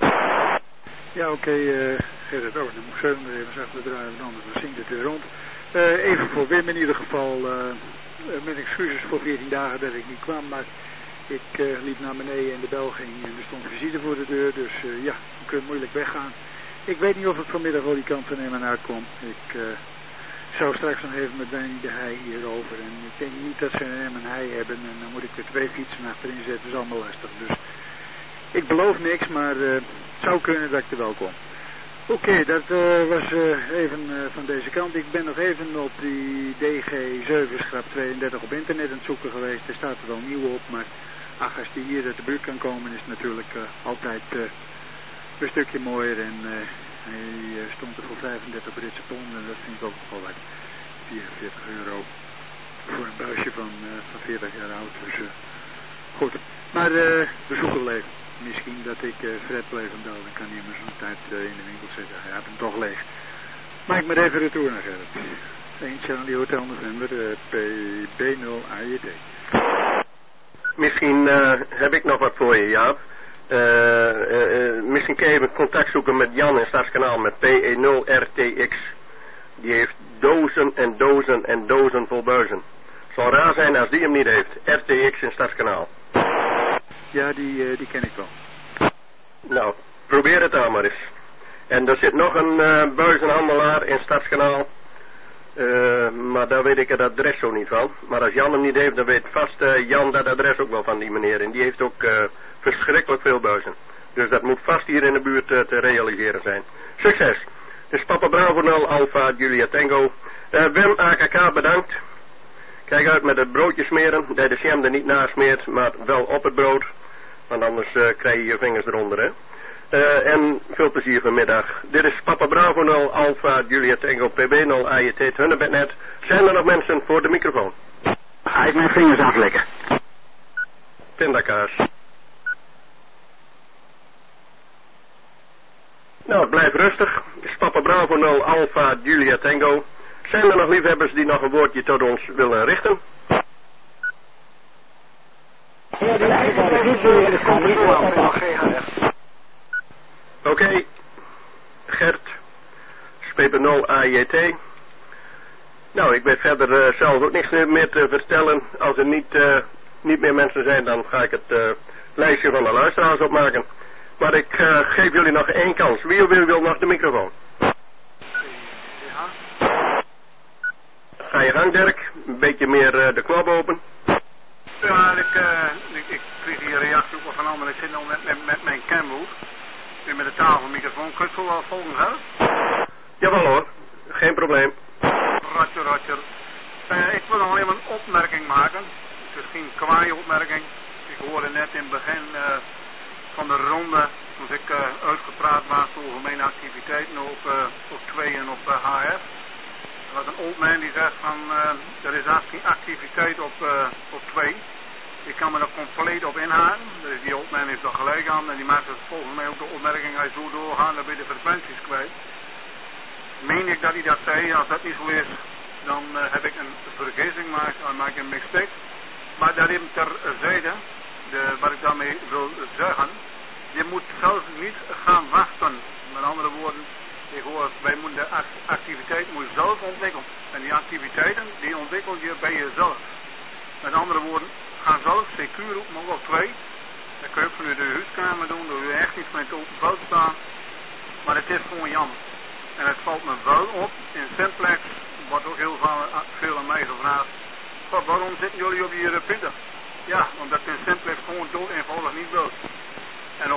Ja, oké, Gerrit, dan moet ik zo even zacht draaien, anders dan zingt het weer rond. Even voor Wim in ieder geval, met excuses voor 14 dagen dat ik niet kwam, maar ik liep naar beneden en de bel ging en er stond visite voor de deur, dus ja, je kunt moeilijk weggaan. Ik weet niet of ik vanmiddag al die kant van hem en uitkom. Ik zou straks nog even met Danny de Heij hierover en ik denk niet dat ze hem en hij hebben en dan moet ik er 2 fietsen achterin zetten, dat is allemaal lastig, dus ik beloof niks, maar het zou kunnen dat ik er wel kom. Oké, dat was even van deze kant. Ik ben nog even op die DG7 schrap 32 op internet aan het zoeken geweest. Er staat er wel nieuw op, maar ach, als die hier uit de buurt kan komen is het natuurlijk altijd een stukje mooier. En hij stond er voor 35 Britse pond en dat vind ik ook wel wat. 44 euro voor een buisje van 40 jaar oud. Dus goed, maar we zoeken wel even. Misschien dat ik Fred blijf en bel, dan kan hij hem zo'n tijd in de winkel zetten. Hij heeft hem toch leeg. Maak maar even retour naar Gerrit. 1 Charlie Hotel November, PB0 AJT. Misschien heb ik nog wat voor je, Jaap. Misschien kun je even contact zoeken met Jan in Stadskanaal met PE0RTX. Die heeft dozen en dozen en dozen vol buizen. Het zal raar zijn als die hem niet heeft. RTX in Stadskanaal. Ja, die ken ik wel. Nou, probeer het dan maar eens. En er zit nog een buizenhandelaar in Stadskanaal. Maar daar weet ik het adres zo niet van. Maar als Jan hem niet heeft, dan weet vast Jan dat adres ook wel van die meneer. En die heeft ook verschrikkelijk veel buizen. Dus dat moet vast hier in de buurt te realiseren zijn. Succes! Dus Papa Bravo 0 Alpha Julia Tango. Wim AKK bedankt. Kijk uit met het broodje smeren. Dat de jam er niet na smeert, maar wel op het brood. Want anders krijg je je vingers eronder, hè. En veel plezier vanmiddag. Dit is Papa Bravo 0 Alpha Julia Tango PB 0 AJT Hunnebednet. Zijn er nog mensen voor de microfoon? Ga ik mijn vingers aflekken. Pindakaas. Nou, blijf rustig. Dit is Papa Bravo 0 Alpha Julia Tango. Zijn er nog liefhebbers die nog een woordje tot ons willen richten? Oké. Gert. PP0 AJT. Nou, ik weet verder zelf ook niks meer te vertellen. Als er niet meer mensen zijn, dan ga ik het lijstje van de luisteraars opmaken. Maar ik geef jullie nog 1 kans. Wie wil nog de microfoon? Ga je gang, Dirk. Een beetje meer de knop open. Ja, ik kreeg hier een reactie op van anderen. Ik zit nou met mijn camboot. Nu met de tafelmicrofoon. Kun je het wel volgen, hè? Jawel hoor. Geen probleem. Roger. Ik wil nog even een opmerking maken. Het is geen kwaaie opmerking. Ik hoorde net in het begin van de ronde, toen ik uitgepraat was over mijn activiteiten op 2 en op HF. Er was een old man die zegt van, er is eigenlijk geen activiteit op 2. Ik kan me er compleet op inhaken. Dus die old man heeft er gelijk aan en die maakt het volgens mij ook de opmerking, hij zo doorgaan, dan ben je de frequenties kwijt. Meen ik dat hij dat zei, als dat niet zo is, dan heb ik een vergissing gemaakt, dan maak ik een mistake. Maar dat even terzijde, wat ik daarmee wil zeggen, je moet zelfs niet gaan wachten. Met andere woorden, ik hoor, wij moeten de activiteit zelf ontwikkelen. En die activiteiten, die ontwikkel je bij jezelf. Met andere woorden, ga zelf secuur op, maar ook 2. Dat kun je ook vanuit de huiskamer doen, door je echt niet van het open veld staan. Maar het is gewoon jammer. En het valt me wel op, in Simplex wordt ook heel veel aan mij gevraagd. Waarom zitten jullie op hier pinten? Ja, omdat in Simplex gewoon dood eenvoudig niet wilt. En op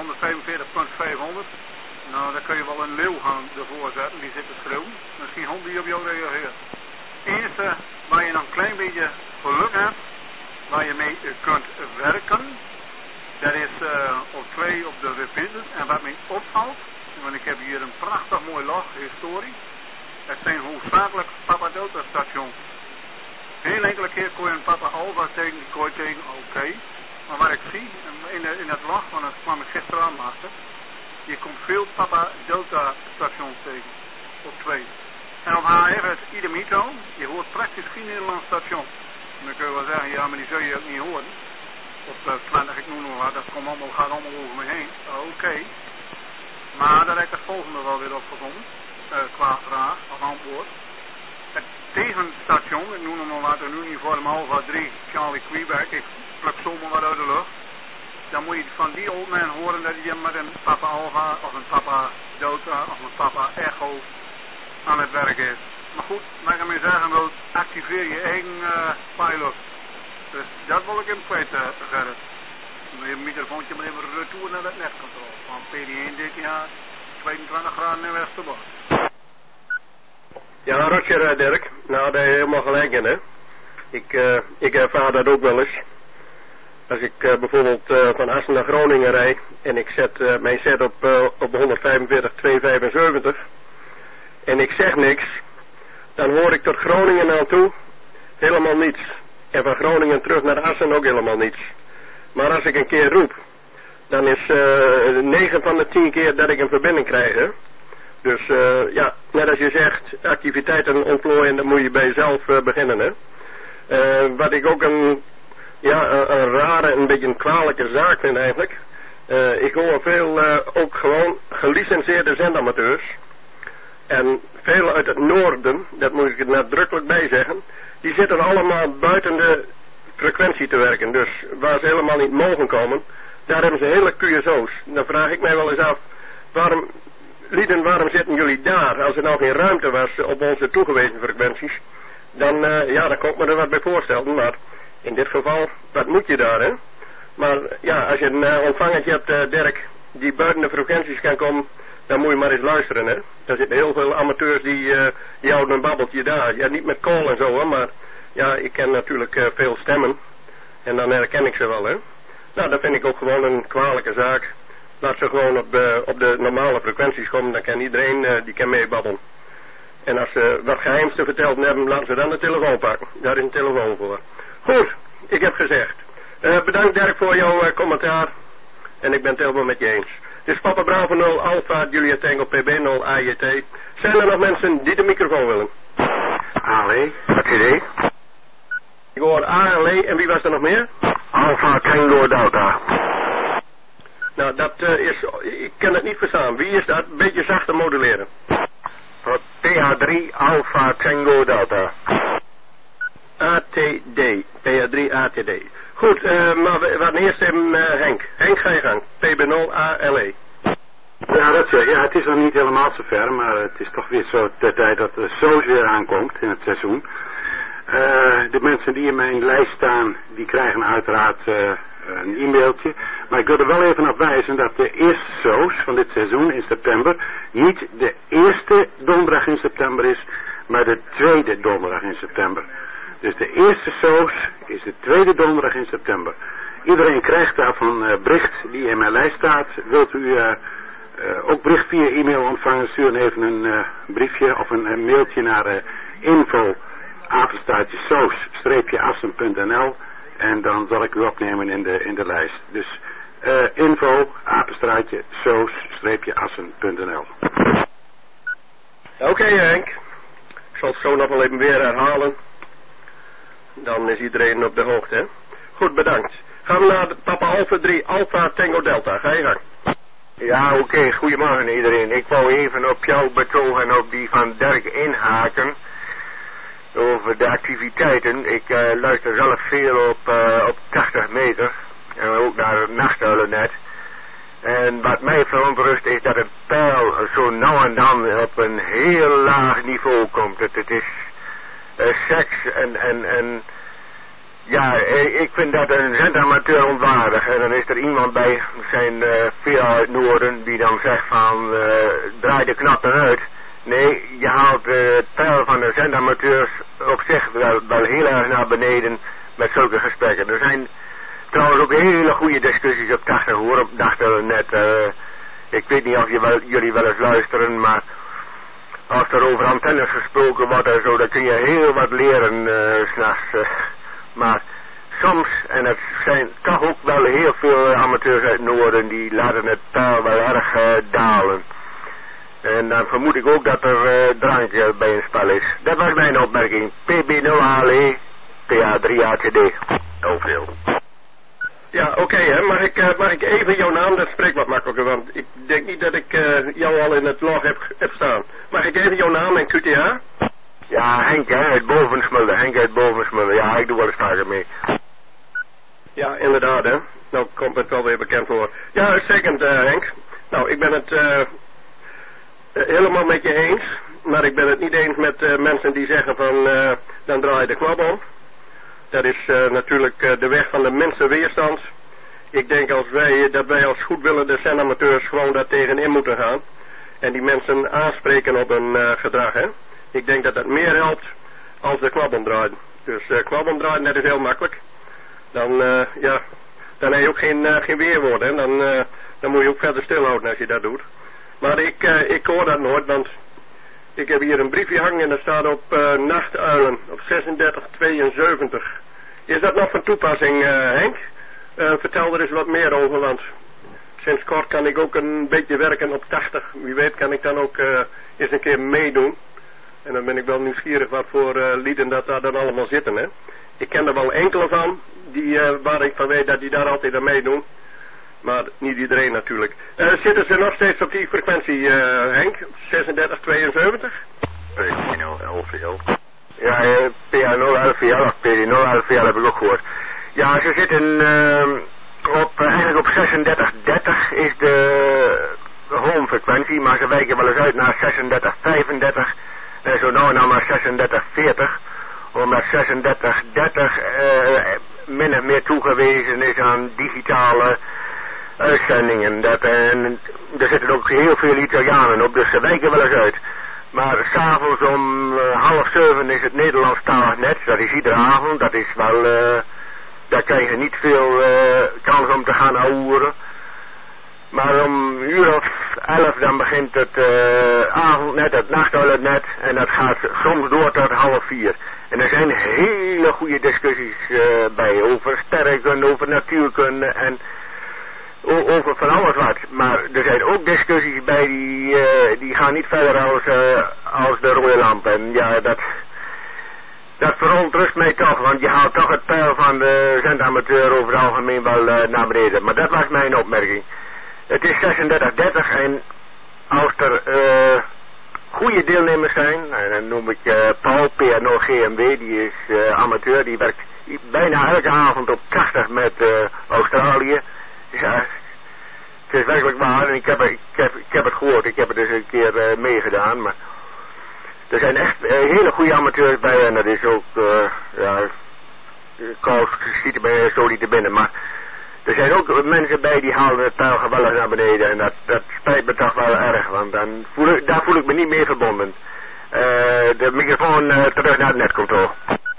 145.500, nou daar kun je wel een leeuw gaan ervoor zetten, die zit te schreeuwen. Misschien hond die op jou reageert. Het enige waar je nog een klein beetje geluk hebt, waar je mee kunt werken, dat is op 2 op de repeaters. En wat mij opvalt, want ik heb hier een prachtig mooi log, historie. Het zijn hoofdzakelijk Papa Delta stations. Heel enkele keer kon je een Papa Alpha tegen, oké. Maar wat ik zie, in het log, want dat kwam ik gisteravond achter, je komt veel Papa Delta stations tegen, op 2. En op HF het Idemito, je hoort praktisch geen Nederlands station. Dan kun je wel zeggen, ja maar die zul je ook niet horen. op de 20, ik noem nog wat, dat gaat allemaal over me heen. Oké. Maar daar heb ik het volgende wel weer op gevonden, qua vraag of antwoord. Het tegenstation, ik noem nog maar wat, een uniform Alpha 3, Charlie Quebec, ik pluk zomaar wat uit de lucht. Dan moet je van die old man horen dat je met een papa Alpha of een papa Delta of een papa Echo aan het werk is. Maar goed, wat ik ermee zeggen wil, activeer je eigen pilot. Dus dat wil ik hem kwijt, Gerrit. Je microfoontje maar even retour naar het netcontrole. Van PD1 dit jaar, 22 graden in Westerbos. Ja, Roger, Dirk. Nou, daar heb je helemaal gelijk in, hè. Ik ervaar dat ook wel eens. Als ik bijvoorbeeld van Assen naar Groningen rijd en ik zet mijn set op 145.275 en ik zeg niks, dan hoor ik tot Groningen aan toe helemaal niets. En van Groningen terug naar Assen ook helemaal niets. Maar als ik een keer roep, dan is 9 van de 10 keer dat ik een verbinding krijg, hè. Dus ja, net als je zegt, activiteiten ontplooien, dan moet je bij jezelf beginnen, hè. Wat ik ook een rare, een beetje een kwalijke zaak vind eigenlijk. Ik hoor veel ook gewoon gelicenseerde zendamateurs. En veel uit het noorden, dat moet ik er nadrukkelijk bij zeggen, die zitten allemaal buiten de frequentie te werken. Dus waar ze helemaal niet mogen komen, daar hebben ze hele QSO's. Dan vraag ik mij wel eens af, waarom zitten jullie daar? Als er nou geen ruimte was op onze toegewezen frequenties, dan kan ik me er wat bij voorstellen. Maar in dit geval, wat moet je daar, hè? Maar ja, als je een ontvangertje hebt, Dirk, die buiten de frequenties kan komen, dan moet je maar eens luisteren, hè. Er zitten heel veel amateurs die houden een babbeltje daar. Ja, niet met call en zo, hè, maar ja, ik ken natuurlijk veel stemmen. En dan herken ik ze wel, hè. Nou, dat vind ik ook gewoon een kwalijke zaak. Laat ze gewoon op de normale frequenties komen, dan kan iedereen die kan meebabbelen. En als ze wat geheims te vertellen hebben, laten ze dan de telefoon pakken. Daar is een telefoon voor. Goed, ik heb gezegd. Bedankt Dirk voor jouw commentaar. En ik ben het helemaal met je eens. Dit is Papa Bravo 0, Alpha, Julia Tango, PB 0, AJT. Zijn er nog mensen die de microfoon willen? Ali, wat idee? Ik hoor ALE en wie was er nog meer? Alpha Tango Delta. Nou, dat is, ik kan het niet verstaan. Wie is dat? Een beetje zachter moduleren. PA3 Alpha Tango Delta. ATD. PA3 ATD. Goed, maar wat eerst even Henk. Henk, ga je gang. PB0 ALE. Ja, het is nog niet helemaal zover, maar het is toch weer zo de tijd dat de SOS weer aankomt in het seizoen. De mensen die in mijn lijst staan, die krijgen uiteraard een e-mailtje. Maar ik wil er wel even op wijzen dat de eerste SOS van dit seizoen in september niet de eerste donderdag in september is, maar de tweede donderdag in september. Dus de eerste SOS is de tweede donderdag in september. Iedereen krijgt daarvan bericht die in mijn lijst staat. Wilt u ook bericht via e-mail ontvangen, stuur even een briefje of een mailtje naar info@soos-assen.nl en dan zal ik u opnemen in de lijst. Dus info@soos-assen.nl. Oké, Henk. Ik zal het zo nog wel even weer herhalen. Dan is iedereen op de hoogte, hè? Goed, bedankt. Gaan we naar Papa Alpha 3 Alpha Tango Delta. Ga je gang. Ja, oké. Goedemorgen iedereen. Ik wou even op jouw betoog en op die van Dirk inhaken over de activiteiten. Ik luister zelf veel op 80 meter en ook naar het nachtuilennet. En wat mij verontrust is dat het peil zo nou en dan op een heel laag niveau komt. Het is seks en ja, ik vind dat een zendamateur ontwaardig. En dan is er iemand bij zijn via uit Noorden die dan zegt van draai de knop eruit. Nee, je haalt het peil van de zendamateurs op zich wel heel erg naar beneden met zulke gesprekken. Er zijn trouwens ook hele goede discussies op 80 hoor, op Nachtuilennet. Ik weet niet of jullie wel eens luisteren, maar als er over antennes gesproken wordt en zo, dan kun je heel wat leren 's nachts. Maar soms, en het zijn toch ook wel heel veel amateurs uit Noorden, die laten het peil wel erg dalen. En dan vermoed ik ook dat er drank bij een spel is. Dat was mijn opmerking. PB0ALE, PA3ATD. Heel veel. Ja, oké, hè. Mag ik even jouw naam? Dat spreekt wat makkelijker, want ik denk niet dat ik jou al in het log heb staan. Mag ik even jouw naam en QTA? Ja, Henk, hè, uit Bovensmulde. Henk uit Bovensmulde. Ja, ik doe wel eens vaker mee. Ja, inderdaad, hè. Nou komt het wel weer bekend voor. Ja, uitstekend, Henk. Nou, ik ben het helemaal met je eens. Maar ik ben het niet eens met mensen die zeggen van dan draai je de knop om. Dat is natuurlijk de weg van de mensenweerstand. Ik denk dat wij als goedwillende zendamateurs gewoon daar tegenin moeten gaan. En die mensen aanspreken op hun gedrag, hè. Ik denk dat dat meer helpt als de knop omdraait. Dus knop omdraaien, dat is heel makkelijk. Dan heb je ook geen weerwoord, hè. Dan moet je ook verder stilhouden als je dat doet. Maar ik hoor dat nooit, want ik heb hier een briefje hangen en dat staat op nachtuilen op 3672. Is dat nog van toepassing, Henk? Vertel er eens wat meer over, want sinds kort kan ik ook een beetje werken op 80. Wie weet kan ik dan ook eens een keer meedoen. En dan ben ik wel nieuwsgierig wat voor lieden dat daar dan allemaal zitten, hè. Ik ken er wel enkele van, waar ik van weet dat die daar altijd aan meedoen. Maar niet iedereen natuurlijk. Zitten ze nog steeds op die frequentie, Henk? 3672? P0LVL. Ja, PA0LVL of PD0LVL heb ik ook gehoord. Ja, ze zitten eigenlijk op 3630 is de home frequentie, maar ze wijken wel eens uit naar 3635 en zo nou en dan maar 3640. Omdat 3630 min of meer toegewezen is aan digitale uitzendingen. En er zitten ook heel veel Italianen op, dus ze wijken wel eens uit. Maar s'avonds om 6:30 is het Nederlandstalig net, dat is iedere avond, dat is wel, daar krijg je niet veel kans om te gaan ouwen. Maar om 11:00 dan begint het avondnet, het nachtuilennet, en dat gaat soms door tot 3:30. En er zijn hele goede discussies bij, over sterrenkunde, over natuurkunde en over van alles wat. Maar er zijn ook discussies bij die gaan niet verder als de rode lamp. En ja, dat verontrust mij toch, want je haalt toch het peil van de zendamateur over het algemeen wel naar beneden. Maar dat was mijn opmerking. Het is 3630 en als er goede deelnemers zijn, en dan noem ik Paul, PNO GMW, die is amateur, die werkt bijna elke avond op 80 met Australië. Ja, het is werkelijk waar en ik heb het gehoord, ik heb het dus een keer meegedaan, maar er zijn echt hele goede amateurs bij en dat is ook, Koos schiet er bij zo niet te binnen, maar er zijn ook mensen bij die halen het peil geweldig naar beneden en dat spijt me toch wel erg, want daar voel ik me niet meer verbonden. De microfoon terug naar het netcontrole.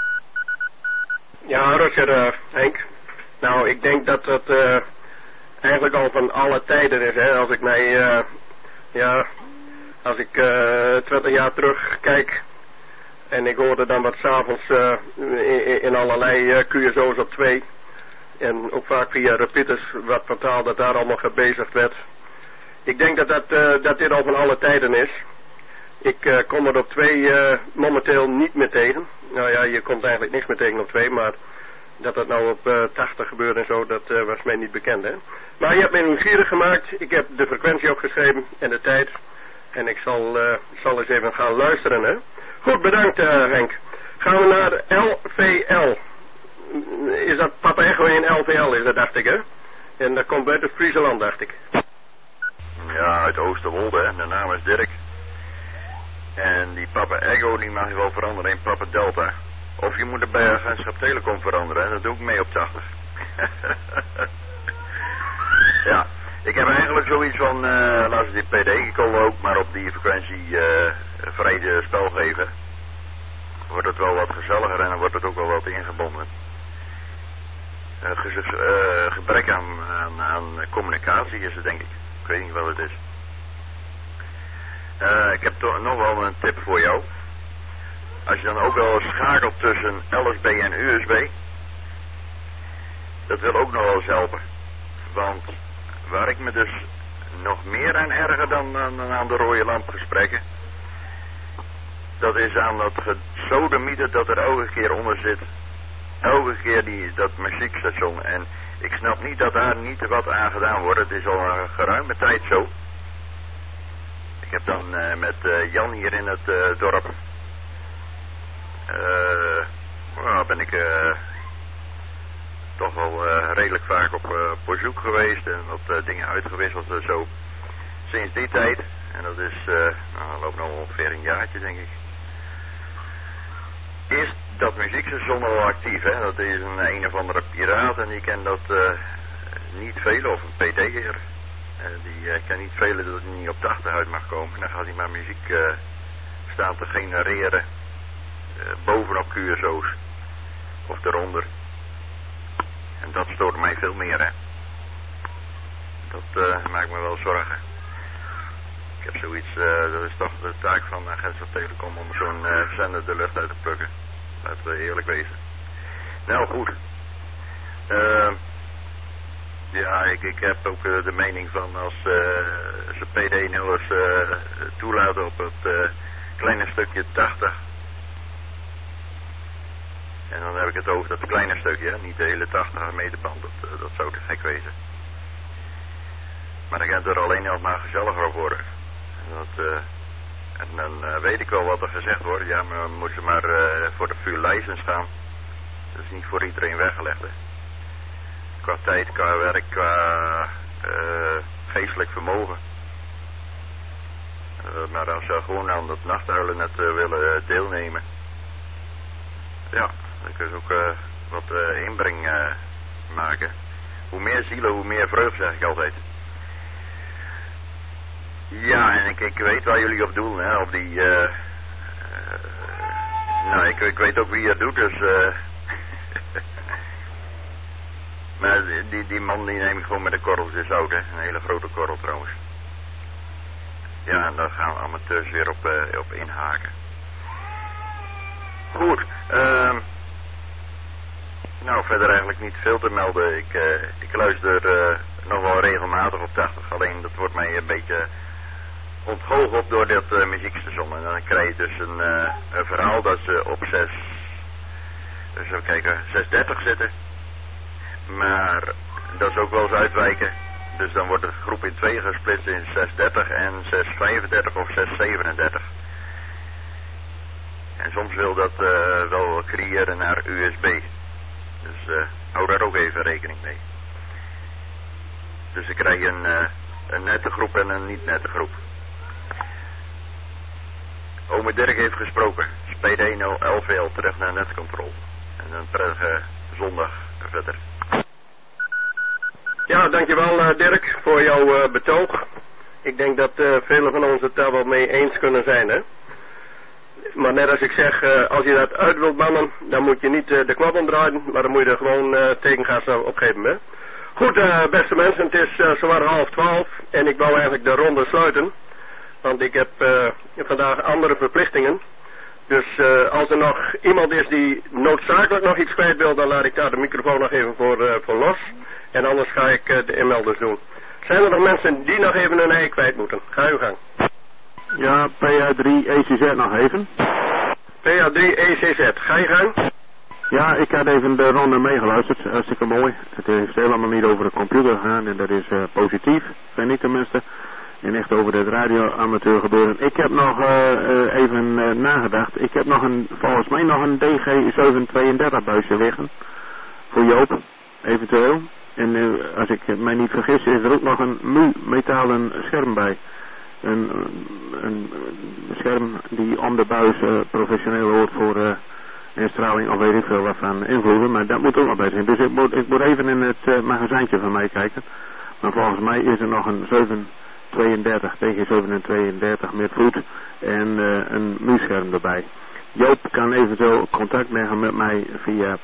Ja, Roger, Henk. Nou, ik denk dat het eigenlijk al van alle tijden is, hè. Als ik mij, als ik 20 jaar terug kijk en ik hoorde dan wat s'avonds in allerlei QSO's op 2 en ook vaak via repeaters wat vertaal dat daar allemaal gebezigd werd. Ik denk dat dit al van alle tijden is. Ik kom er op 2 momenteel niet meer tegen. Nou ja, je komt eigenlijk niks meer tegen op 2, maar dat dat nou op 80 gebeurt en zo, dat was mij niet bekend, hè. Maar je hebt mij nieuwsgierig gemaakt. Ik heb de frequentie opgeschreven en de tijd. En ik zal eens even gaan luisteren, hè. Goed, bedankt Henk. Gaan we naar LVL. Is dat Papa Echo in LVL, is dat, dacht ik, hè? En dat komt uit het Friesland, dacht ik. Ja, uit Oosterwolde, hè. De naam is Dirk. En die Papa Echo, die mag je wel veranderen in Papa Delta. Of je moet het bij Agentschap Telecom veranderen, hè. Dat doe ik mee op 80. Ja, ik heb eigenlijk zoiets van, laten we die PD, ik wil ook maar op die frequentie vrij spel geven. Wordt het wel wat gezelliger en dan wordt het ook wel wat ingebonden. Het gebrek aan communicatie is het, denk ik. Ik weet niet wat het is. Ik heb toch nog wel een tip voor jou. Als je dan ook wel schakelt tussen LSB en USB, dat wil ook nog wel eens helpen. Want waar ik me dus nog meer aan erger dan aan de rode lampgesprekken, dat is aan dat gesodemieter dat er elke keer onder zit. Elke keer dat muziekstation. En Ik snap niet dat daar niet wat aan gedaan wordt. Het is al een geruime tijd zo. Ik heb dan met Jan hier in het dorp... ben ik toch wel redelijk vaak op bezoek geweest en wat dingen uitgewisseld en zo. Sinds die tijd, en dat is, loopt nog ongeveer een jaartje denk ik, is dat muziekstation al actief. Hè? Dat is een of andere piraat en die kent dat niet veel, of een PD'er. Die kan niet velen dat hij niet op 80 uit mag komen. Dan gaat hij maar muziek staan te genereren bovenop QSO's of eronder. En dat stoort mij veel meer, hè. Dat maakt me wel zorgen. Ik heb zoiets, dat is toch de taak van Agentschap Telecom om zo'n zender de lucht uit te plukken. Laten we eerlijk wezen. Nou goed. Ja, ik heb ook de mening van als ze PD-nummers toelaten op het kleine stukje 80. En dan heb ik het over dat kleine stukje, hè? Niet de hele 80 meter band, dat zou te gek wezen. Maar dan kan het er alleen nog maar gezelliger op worden. En dan weet ik wel wat er gezegd wordt. Ja, maar dan moeten ze maar voor de vuur license gaan. Dat is niet voor iedereen weggelegd, hè. Qua tijd, qua werk, qua geestelijk vermogen. Maar als ze gewoon aan dat nachthuilen net willen deelnemen. Ja, dan kun je ook wat inbreng maken. Hoe meer zielen, hoe meer vreugde, zeg ik altijd. Ja, en ik weet waar jullie op doelen, hè, op die... nou, ik weet ook wie het doet, dus... maar die man die neem ik gewoon met de korrels in zout, hè. Een hele grote korrel trouwens. Ja, en daar gaan amateurs weer op inhaken. Goed, nou, verder eigenlijk niet veel te melden. Ik luister nog wel regelmatig op 80, alleen dat wordt mij een beetje ontgoocheld door dit muziekstation. En dan krijg je dus een verhaal dat ze op 6:30 zitten. Maar dat is ook wel eens uitwijken. Dus dan wordt de groep in 2 gesplitst in 6:30 en 6:35 of 6:37. En soms wil dat wel creëren naar USB. Dus hou daar ook even rekening mee. Dus ik krijg een nette groep en een niet nette groep. Ome Dirk heeft gesproken. PD 011 terug naar netcontrole. En een prettige zondag verder. Ja, dankjewel Dirk voor jouw betoog. Ik denk dat velen van ons het daar wel mee eens kunnen zijn, hè. Maar net als ik zeg, als je dat uit wilt bannen, dan moet je niet de knop omdraaien, maar dan moet je er gewoon tegengas op geven, hè. Goed, beste mensen, het is zowaar 11:30 en ik wou eigenlijk de ronde sluiten. Want ik heb vandaag andere verplichtingen. Dus als er nog iemand is die noodzakelijk nog iets kwijt wil, dan laat ik daar de microfoon nog even voor los. En anders ga ik de inmelders doen. Zijn er nog mensen die nog even hun ei kwijt moeten? Ga uw gang. Ja, PA3 ECZ nog even. PA3 ECZ, ga je gang. Ja, ik had even de ronde meegeluisterd. Hartstikke mooi. Het is helemaal niet over de computer gegaan en dat is positief, vind ik tenminste. En echt over het radioamateur gebeuren. Ik heb nog even nagedacht. Ik heb nog volgens mij nog een DG732 buisje liggen. Voor Joop, eventueel. En als ik mij niet vergis is er ook nog een metalen scherm bij. Een scherm die om de buis professioneel hoort voor instraling of weet ik veel wat van invloeden. Maar dat moet ook nog bij zijn. Dus ik moet even in het magazijntje van mij kijken. Maar volgens mij is er nog een 732 DG732 met voet en een muisscherm erbij. Joop kan eventueel contact leggen met mij via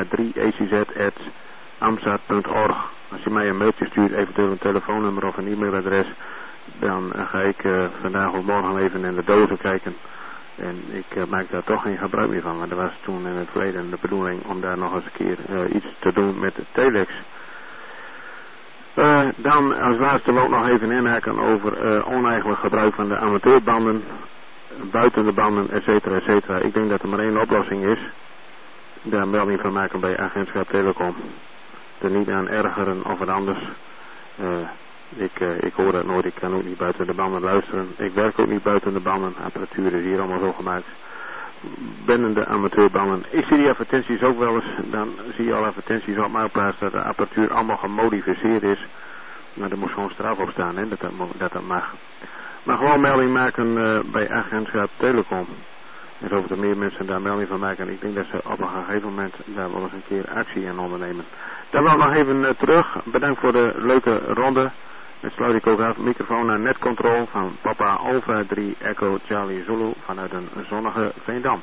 pa3ecz@amstad.org. Als je mij een mailtje stuurt, eventueel een telefoonnummer of een e-mailadres, dan ga ik vandaag of morgen even in de dozen kijken. En ik maak daar toch geen gebruik meer van, want er was toen in het verleden de bedoeling om daar nog eens een keer iets te doen met de telex. Dan als laatste wil ik nog even inhaken over oneigenlijk gebruik van de amateurbanden, buiten de banden, etcetera, etcetera. Ik denk dat er maar één oplossing is. Daar een melding van maken bij Agentschap Telecom. er niet aan ergeren of wat anders. Ik hoor dat nooit, ik kan ook niet buiten de banden luisteren. Ik werk ook niet buiten de banden, apparatuur is hier allemaal zo gemaakt. Binnen de amateurbanden. Ik zie die advertenties ook wel eens, dan zie je al advertenties op Marktplaats dat de apparatuur allemaal gemodificeerd is. Maar er moet gewoon straf op staan, hè, dat mag. Maar gewoon melding maken bij agentschap Telecom. En of er meer mensen daar melding van maken. Ik denk dat ze op een gegeven moment daar wel eens een keer actie aan ondernemen. Dan wel nog even terug. Bedankt voor de leuke ronde. Dan sluit ik ook af. Microfoon naar netcontrol van Papa Alpha 3 Echo Charlie Zulu vanuit een zonnige Veendam.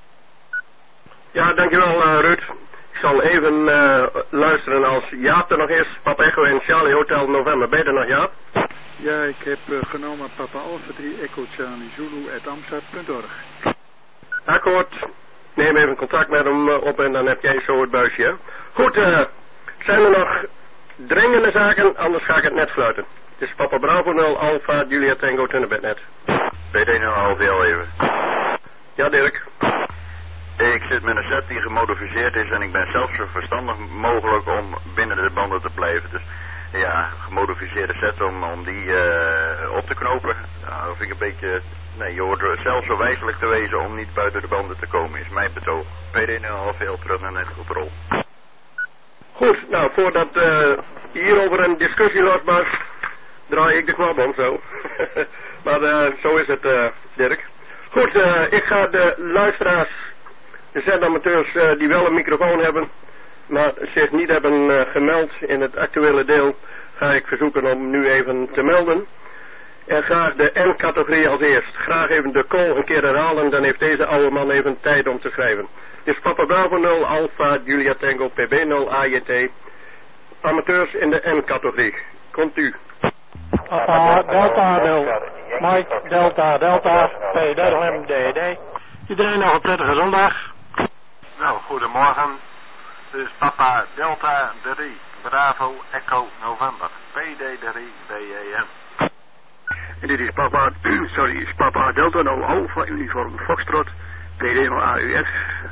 Ja, dankjewel Ruud. Ik zal even luisteren als Jaap er nog is. Papa Echo en Charlie Hotel November. Ben je er nog, Jaap? Ja, ik heb genomen Papa Alpha 3 Echo Charlie Zulu @amsterdam.org. Akkoord. Neem even contact met hem op en dan heb jij zo het buisje. Hè? Goed, zijn er nog dringende zaken? Anders ga ik het net sluiten. Het is Papa Bravo 0 Alpha Julia Tango Tunnebednet. PD 0 ALVL even. Ja, Dirk. Ik zit met een set die gemodificeerd is en ik ben zelf zo verstandig mogelijk om binnen de banden te blijven. Dus ja, gemodificeerde set om die op te knopen. Nou, dat vind ik een beetje... Nee, je hoort zelfs zo wijselijk te wezen om niet buiten de banden te komen, is mijn betoog. PD 0 ALVL terug naar netcontrol. Goed, nou, voordat hierover een discussie losbarst, draai ik de knop om zo. Maar zo is het, Dirk. Goed, ik ga de luisteraars, de zendamateurs die wel een microfoon hebben, maar zich niet hebben gemeld in het actuele deel, ga ik verzoeken om nu even te melden. En graag de N-categorie als eerst. Graag even de call een keer herhalen, dan heeft deze oude man even tijd om te schrijven. Dit is Papa Bravo 0 Alpha Julia Tango PB 0 AJT. Amateurs in de N-categorie. Komt u. Papa Delta 0 Mike Delta Delta P-DD. Iedereen nog een prettige zondag. Nou, goedemorgen. Dit is Papa Delta 3 Bravo Echo November PD3 BEM. En dit is Papa Delta 0 Alpha Uniform Foxtrot PD 0 AUF.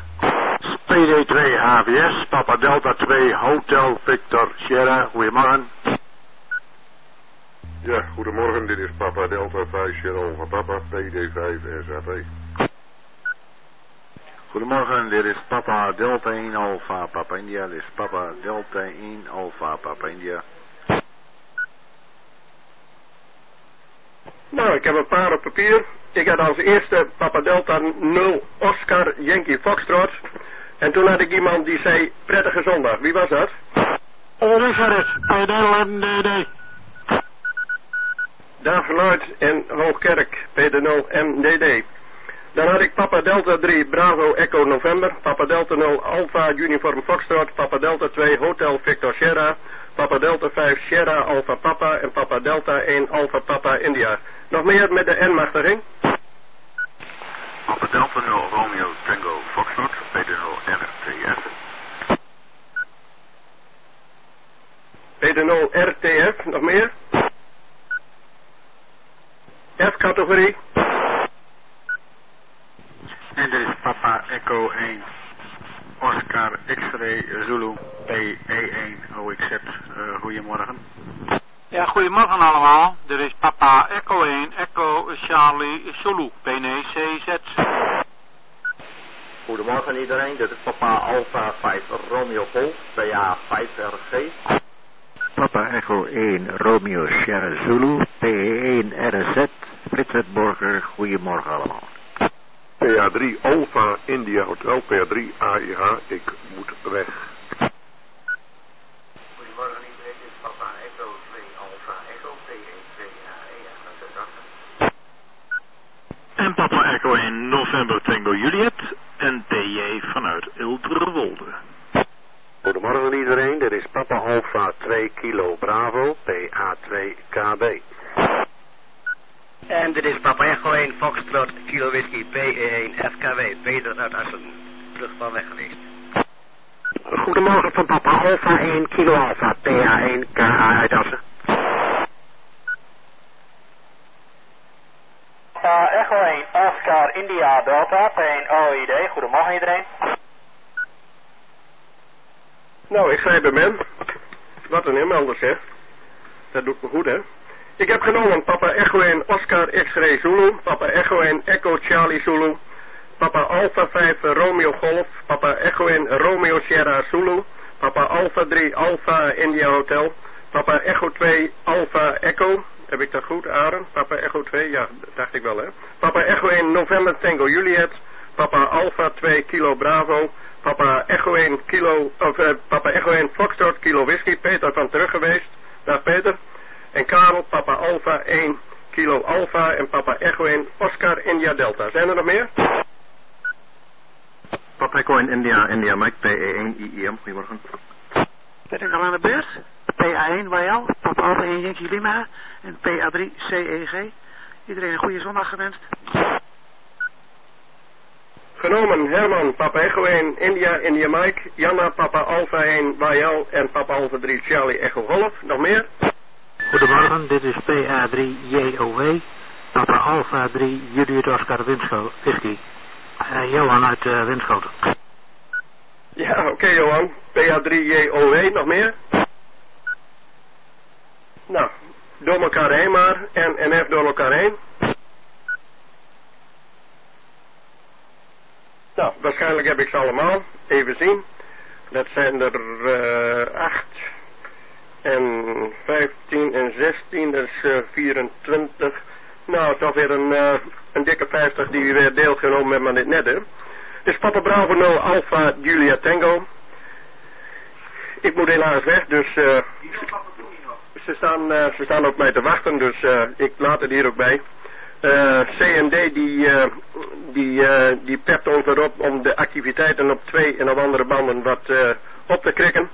PD2 HVS, Papa Delta 2 Hotel Victor Sierra. Goedemorgen. Ja, goedemorgen. Dit is Papa Delta 5 Sierra Alpha Papa PD5 SAP. Goedemorgen, dit is Papa Delta 1 Alpha Papa India. Dit is Papa Delta 1 Alpha Papa India. Nou, ik heb een paar op papier. Ik had als eerste Papa Delta 0 Oscar Yankee Foxtrot. En toen had ik iemand die zei prettige zondag. Wie was dat? Richard, PD11DD. Daverluid en Hoogkerk, PD0 MDD. Dan had ik Papa Delta 3 Bravo Echo November, Papa Delta 0 Alpha Uniform Foxtrot, Papa Delta 2 Hotel Victor Sierra, Papa Delta 5 Sierra Alpha Papa en Papa Delta 1 Alpha Papa India. Nog meer met de N-machtiging? Papa Delta 0 Romeo Tango Foxtrot, PD0 RTF. PD0 RTF, nog meer? F-categorie. En dit is Papa Echo 1 Oscar X-ray Zulu PE1 OXZ. Goedemorgen. Ja, goedemorgen allemaal. Dit is Papa Echo 1 Echo Charlie Zulu PNCZ. Goedemorgen iedereen. Dit is Papa Alpha 5 Romeo Golf PA 5 RG. Papa Echo 1 Romeo Sierra Zulu PE1 RZ. Frits Borger. Goedemorgen allemaal. PA3 Alpha India Hotel, PA3 AIH, ik moet weg. Goedemorgen iedereen, dit is Papa Echo 2 Alpha Echo PE2 AE. En Papa Echo 1 November Tango Juliet en TJ vanuit Ilterwolde. Goedemorgen iedereen, dit is Papa Alpha 2 Kilo Bravo PA2 KB. En dit is Papa Echo 1 Foxtrot Kilo Whisky PE1 FKW. Peter uit Assen. Terug van weg geweest. Goedemorgen van Papa Alpha 1 Kilo Alpha PA1 KA uit Assen. Papa Echo 1 Oscar India Delta P1 OID. Goedemorgen iedereen. Nou, ik schrijf hem in. Wat een inmelder zeg. Dat doet me goed, hè. Ik heb genomen Papa Echo 1 Oscar X-Ray Zulu, Papa Echo 1 Echo Charlie Zulu, Papa Alpha 5 Romeo Golf, Papa Echo 1 Romeo Sierra Zulu, Papa Alpha 3 Alpha India Hotel, Papa Echo 2 Alpha Echo, heb ik dat goed, Aaron? Papa Echo 2, ja, dacht ik wel, hè. Papa Echo 1 November Tango Juliet, Papa Alpha 2 Kilo Bravo, Papa Echo 1 Kilo, Papa Echo 1 Foxtrot Kilo Whisky, Peter van terug geweest, dag Peter. En Karel, Papa Alpha 1 Kilo Alpha en Papa Echo 1 Oscar India Delta. Zijn er nog meer? Papa Echo 1 India Mike, PE1 IIM, goedemorgen. Ben ik al aan de beurt? PA1 YL, Papa Alpha 1 Yankee Lima en PA3 CEG. Iedereen een goede zondag gewenst. Genomen Herman, Papa Echo 1 India Mike, Janna, Papa Alpha 1 YL en Papa Alpha 3 Charlie Echo Golf. Nog meer? Goedemorgen, dit is PA3 JOW, Papa Alpha 3 Juliet Oscar Whisky. Johan uit Winschoten. Ja, oké, Johan. PA3 JOW, nog meer? Nou, door elkaar heen maar. NF door elkaar heen. Nou, waarschijnlijk heb ik ze allemaal. Even zien. Dat zijn er 8 en 15 en 16, dat is 24. Nou, toch weer een dikke 50 die weer deelgenomen hebben aan dit net, hè. Dus Papa Bravo 0 Alpha Julia Tango. Ik moet helaas weg, dus ze staan op mij te wachten, dus ik laat het hier ook bij. CND die pept ons erop om de activiteiten op 2 en op andere banden wat op te krikken.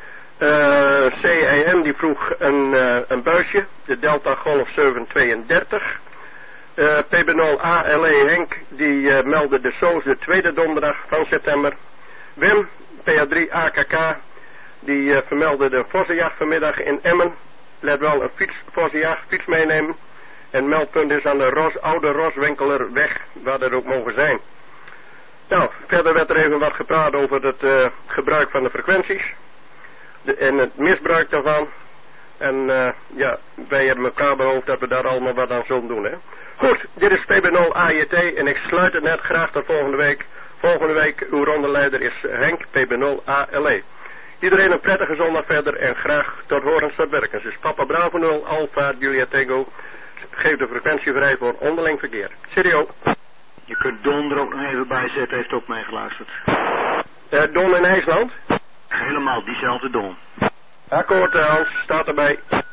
CIM die vroeg een buisje, de Delta Golf 732. PB0 ALE Henk die meldde de SOS de tweede donderdag van september. Wim, PA3 AKK, die vermeldde de vossenjacht vanmiddag in Emmen. Let wel, een vossenjacht, fiets meenemen. En meldpunt is aan de oude Roswinkelerweg, waar dat ook mogen zijn. Nou, verder werd er even wat gepraat over het gebruik van de frequenties. En het misbruik daarvan. En ja, wij hebben elkaar beloofd dat we daar allemaal wat aan zullen doen, hè. Goed, dit is PB0 AJT en ik sluit het net graag tot volgende week. Volgende week uw rondeleider is Henk, PB0 ALE. Iedereen een prettige zondag verder en graag tot horens tot werkens. Dus Papa Bravo 0 Alpha Julia Tango geeft de frequentie vrij voor onderling verkeer. Cheerio. Je kunt Don er ook nog even bij zetten, heeft ook meegeluisterd. Don in IJsland? Helemaal diezelfde Don. Akkoord Hans, staat erbij.